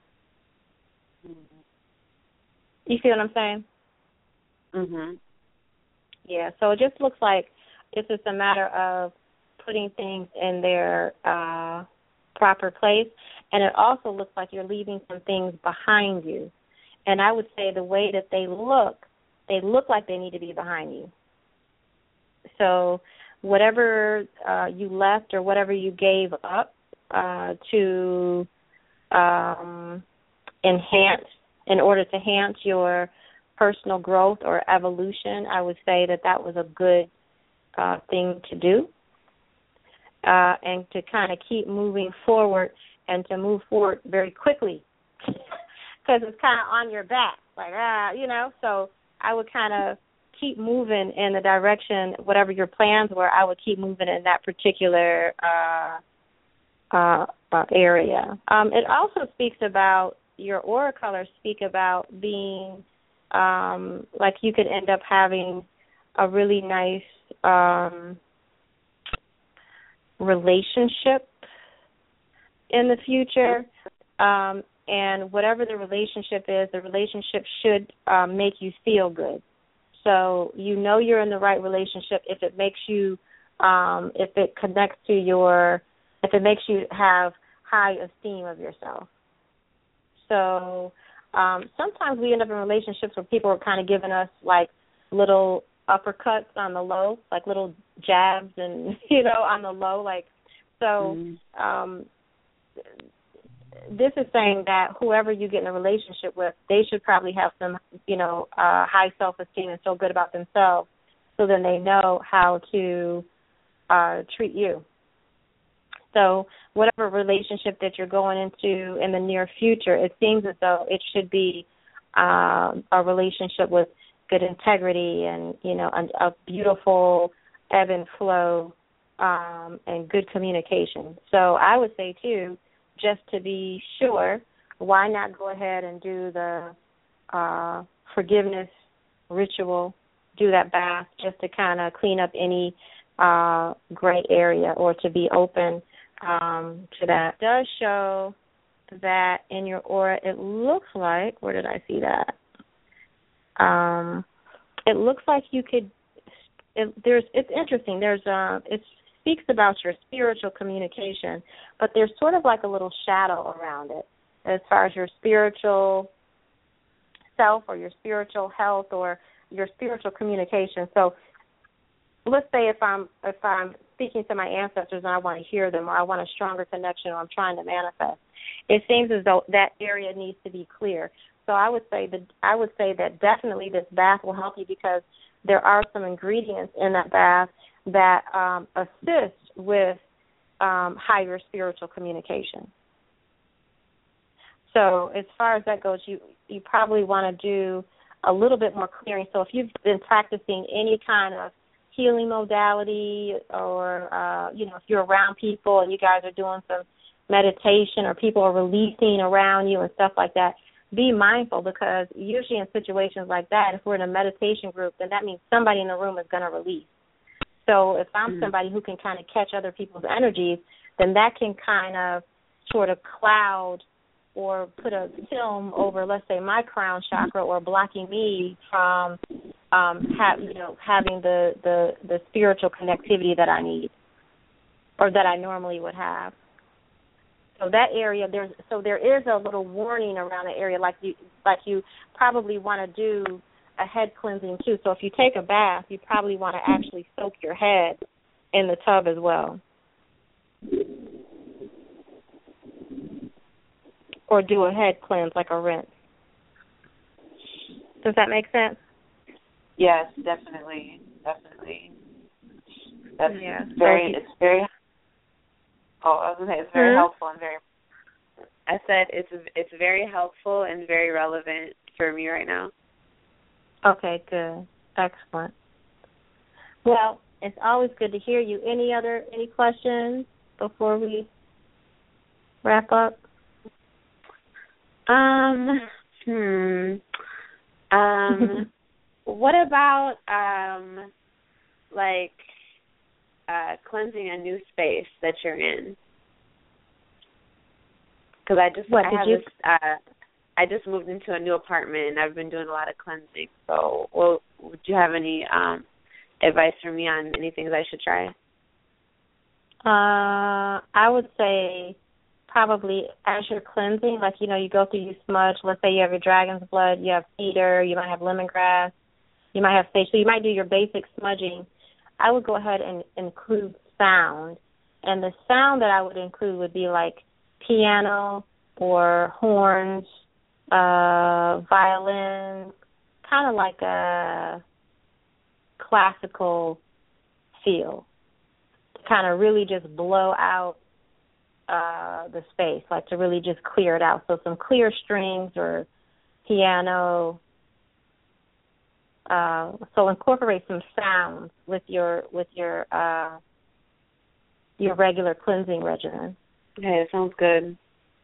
Speaker 2: You see what I'm saying?
Speaker 7: Mhm.
Speaker 2: Yeah. So it just looks like it's just a matter of putting things in their proper place, and it also looks like you're leaving some things behind you. And I would say the way that they look like they need to be behind you. So whatever you left or whatever you gave up to enhance, in order to enhance your personal growth or evolution, I would say that was a good thing to do, and to kind of keep moving forward and to move forward very quickly because it's kind of on your back, like, you know, so I would kind of keep moving in the direction, whatever your plans were, I would keep moving in that particular area. It also speaks about, your aura colors speak about being, like you could end up having a really nice relationship in the future. And whatever the relationship is, the relationship should make you feel good. So you know you're in the right relationship if it makes you, if it connects to if it makes you have high esteem of yourself. So sometimes we end up in relationships where people are kind of giving us like little uppercuts on the low, like little jabs and, you know, on the low, like, so this is saying that whoever you get in a relationship with, they should probably have some, you know, high self-esteem and feel good about themselves, so then they know how to treat you. So whatever relationship that you're going into in the near future, it seems as though it should be a relationship with good integrity and, you know, a beautiful ebb and flow and good communication. So I would say, too, just to be sure, why not go ahead and do the forgiveness ritual, do that bath, just to kind of clean up any gray area or to be open to that. It does show that in your aura, it looks like, where did I see that? It looks like you could, it's interesting, it speaks about your spiritual communication, but there's sort of like a little shadow around it as far as your spiritual self or your spiritual health or your spiritual communication. So let's say if I'm speaking to my ancestors and I want to hear them, or I want a stronger connection, or I'm trying to manifest, it seems as though that area needs to be clear. So I would say that definitely this bath will help you, because there are some ingredients in that bath that assist with higher spiritual communication. So as far as that goes, you probably want to do a little bit more clearing. So if you've been practicing any kind of healing modality, or, you know, if you're around people and you guys are doing some meditation or people are releasing around you and stuff like that, be mindful, because usually in situations like that, if we're in a meditation group, then that means somebody in the room is going to release. So if I'm somebody who can kind of catch other people's energies, then that can kind of sort of cloud or put a film over, let's say, my crown chakra, or blocking me from having the spiritual connectivity that I need or that I normally would have. So that area, there is a little warning around the area, like you probably want to do a head cleansing too. So if you take a bath, you probably want to actually soak your head in the tub as well, or do a head cleanse, like a rinse. Does that make sense?
Speaker 7: Yes, definitely. That's very. It's very. Oh, I was gonna say it's very helpful and very. I said it's very helpful and very relevant for me right now.
Speaker 2: Okay, good, excellent. Well, it's always good to hear you. Any questions before we wrap up?
Speaker 7: What about cleansing a new space that you're in? Because I just moved into a new apartment and I've been doing a lot of cleansing. So, would you have any advice for me on any things I should try?
Speaker 2: I would say probably as you're cleansing, like, you go through, you smudge. Let's say you have your dragon's blood, you have cedar, you might have lemongrass, you might have sage. So you might do your basic smudging. I would go ahead and include sound. And the sound that I would include would be like piano or horns, violin, kind of like a classical feel, to kind of really just blow out the space, like to really just clear it out. So some clear strings or piano. So incorporate some sounds with your regular cleansing regimen.
Speaker 7: Okay, that sounds good.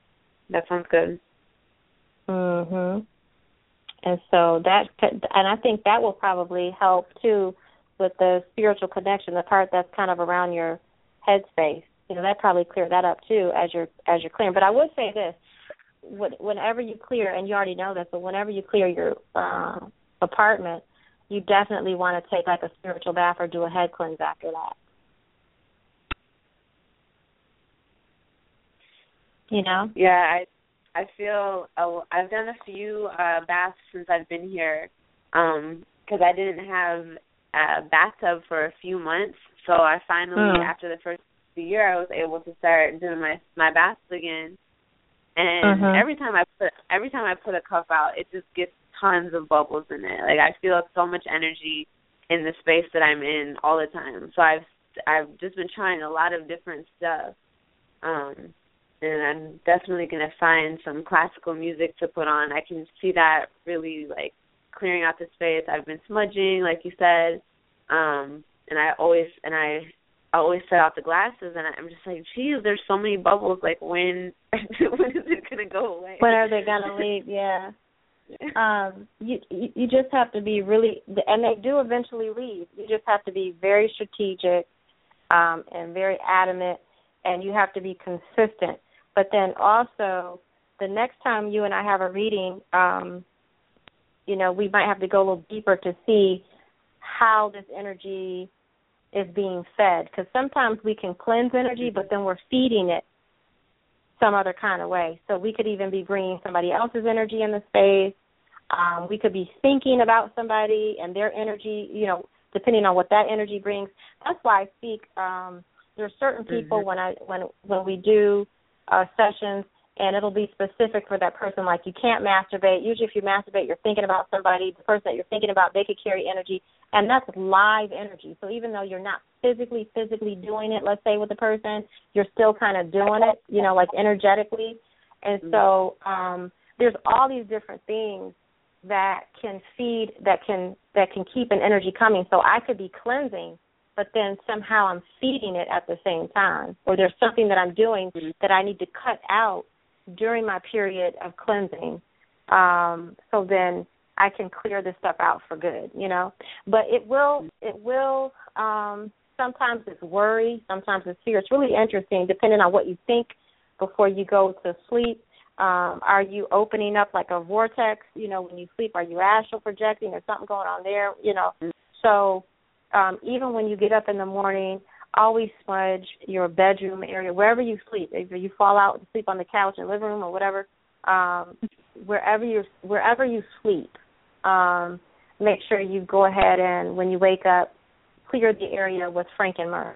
Speaker 2: Mhm. And so and I think that will probably help too with the spiritual connection, the part that's kind of around your headspace. That probably clear that up too as you're clearing. But I would say this: whenever you clear, and you already know this, but whenever you clear your apartment, you definitely want to take like a spiritual bath or do a head cleanse after that.
Speaker 7: Yeah, I feel I've done a few baths since I've been here, because I didn't have a bathtub for a few months. So I finally, after the first year, I was able to start doing my baths again. And every time I put a cup out, it just gets tons of bubbles in it. Like, I feel so much energy in the space that I'm in all the time. So I've just been trying a lot of different stuff. And I'm definitely going to find some classical music to put on. I can see that really, like, clearing out the space. I've been smudging, like you said, and I always set out the glasses, and I'm just like, geez, there's so many bubbles. Like, when is it going to go away?
Speaker 2: When are they going to leave? Yeah. You just have to be really, and they do eventually leave. You just have to be very strategic and very adamant, and you have to be consistent. But then also, the next time you and I have a reading, we might have to go a little deeper to see how this energy is being fed. Because sometimes we can cleanse energy, but then we're feeding it some other kind of way. So we could even be bringing somebody else's energy in the space. We could be thinking about somebody and their energy, depending on what that energy brings. That's why I speak. There are certain people when we do sessions, and it'll be specific for that person. Like, you can't masturbate. Usually if you masturbate, you're thinking about somebody. The person that you're thinking about, they could carry energy, and that's live energy. So even though you're not physically doing it, let's say with the person, you're still kind of doing it, like energetically. And so there's all these different things that can feed, that can keep an energy coming. So I could be cleansing, but then somehow I'm feeding it at the same time, or there's something that I'm doing that I need to cut out during my period of cleansing, so then I can clear this stuff out for good, you know. But it will, sometimes it's worry, sometimes it's fear. It's really interesting depending on what you think before you go to sleep. Are you opening up like a vortex, you know, when you sleep? Are you astral projecting? There's something going on there, you know. So even when you get up in the morning, always smudge your bedroom area, wherever you sleep. If you fall out to sleep on the couch in the living room or whatever, wherever you sleep, make sure you go ahead and when you wake up, clear the area with Frankenmyrrh.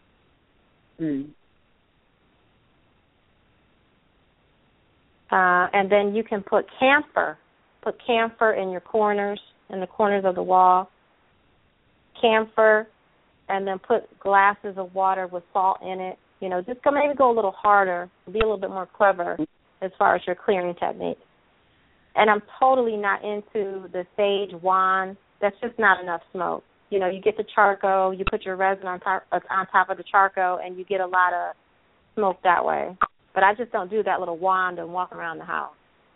Speaker 2: And then you can put camphor. Put camphor in your corners, in the corners of the wall. Camphor, and then put glasses of water with salt in it. You know, just maybe go a little harder, be a little bit more clever as far as your clearing technique. And I'm totally not into the sage wand. That's just not enough smoke. You know, you get the charcoal, you put your resin on top of the charcoal, and you get a lot of smoke that way. But I just don't do that little wand and walk around the house.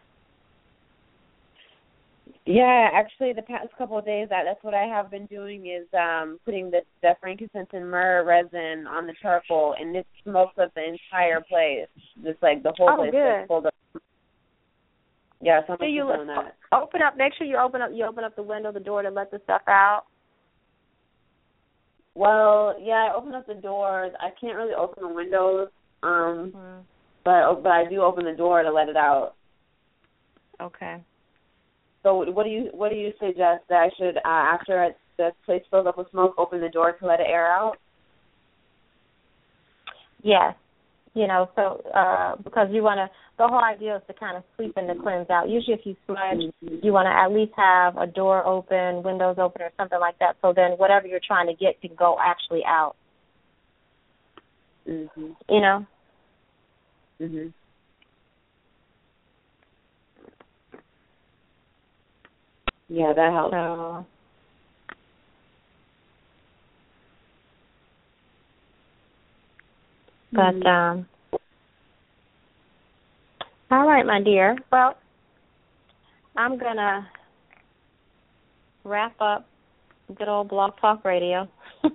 Speaker 7: Yeah, actually, the past couple of days, that's what I have been doing is putting the frankincense and myrrh resin on the charcoal, and it smokes up the entire place. Just like the whole place is pulled up. Yeah, so I'm doing that.
Speaker 2: Open up. Make sure you open up the window, the door to let the stuff out.
Speaker 7: Well, yeah, I open up the doors. I can't really open the windows, but I do open the door to let it out.
Speaker 2: Okay.
Speaker 7: So what do you suggest that I should after the place fills up with smoke, open the door to let it air out?
Speaker 2: Yes. You know, so because you want to, the whole idea is to kind of sweep and to cleanse out. Usually if you smudge, you want to at least have a door open, windows open, or something like that, so then whatever you're trying to get can go actually out. You know?
Speaker 7: Yeah, that helps.
Speaker 2: So, but, all right, my dear. Well, I'm going to wrap up good old Blog Talk Radio.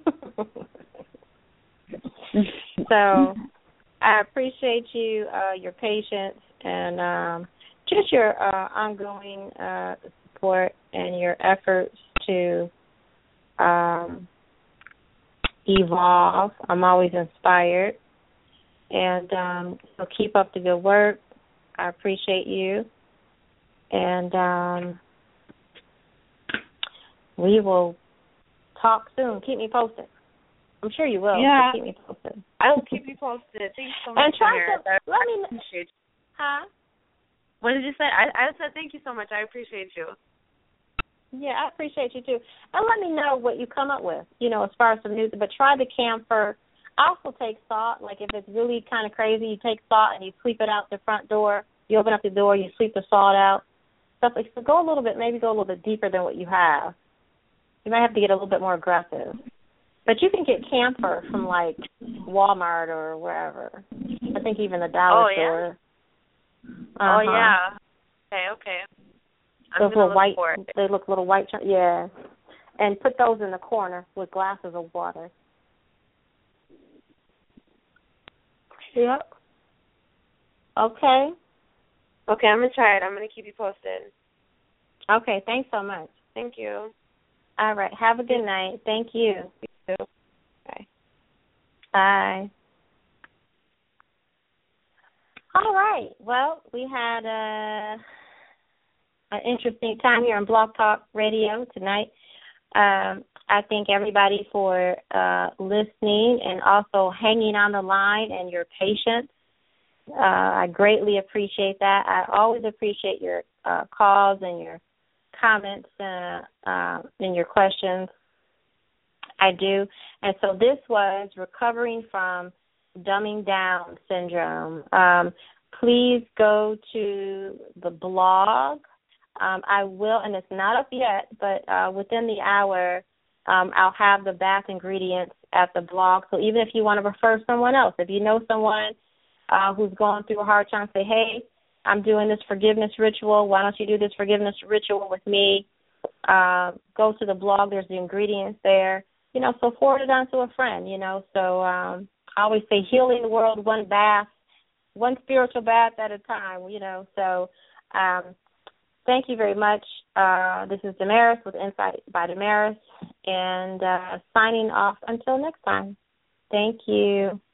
Speaker 2: So I appreciate you, your patience, and just your ongoing support and your efforts to evolve. I'm always inspired. And so keep up the good work. I appreciate you. And we will talk soon. Keep me posted. I'm sure you will.
Speaker 7: Yeah.
Speaker 2: Keep me posted.
Speaker 7: I will keep you posted. Thanks so much.
Speaker 2: And try to let me
Speaker 7: appreciate you.
Speaker 2: Huh?
Speaker 7: What did you say? I said thank you so much. I appreciate you.
Speaker 2: Yeah, I appreciate you too. And let me know what you come up with, you know, as far as some news. But try the camphor. Also take salt. Like if it's really kind of crazy, you take salt and you sweep it out the front door. You open up the door, you sweep the salt out. Stuff like so. Go a little bit deeper than what you have. You might have to get a little bit more aggressive. But you can get camphor from like Walmart or wherever. I think even the dollar store.
Speaker 7: Oh yeah. Okay.
Speaker 2: Those little white. They look little white. Yeah. And put those in the corner with glasses of water. Yep. Okay.
Speaker 7: Okay, I'm going to try it. I'm going to keep you posted.
Speaker 2: Okay, thanks so much.
Speaker 7: Thank you.
Speaker 2: All right, have a good night. Thank you.
Speaker 7: You too. Bye.
Speaker 2: Bye. All right. Well, we had an interesting time here on Blog Talk Radio tonight. I thank everybody for listening and also hanging on the line and your patience. I greatly appreciate that. I always appreciate your calls and your comments and your questions. I do. And so this was Recovering from Dumbing Down Syndrome. Please go to the blog. I will, and it's not up yet, but within the hour, I'll have the bath ingredients at the blog. So even if you want to refer someone else, if you know someone who's going through a hard time, say, hey, I'm doing this forgiveness ritual. Why don't you do this forgiveness ritual with me? Go to the blog. There's the ingredients there. So forward it on to a friend, So I always say healing the world one bath, one spiritual bath at a time, So thank you very much. This is Damaris with Insight by Damaris, and signing off until next time. Thank you.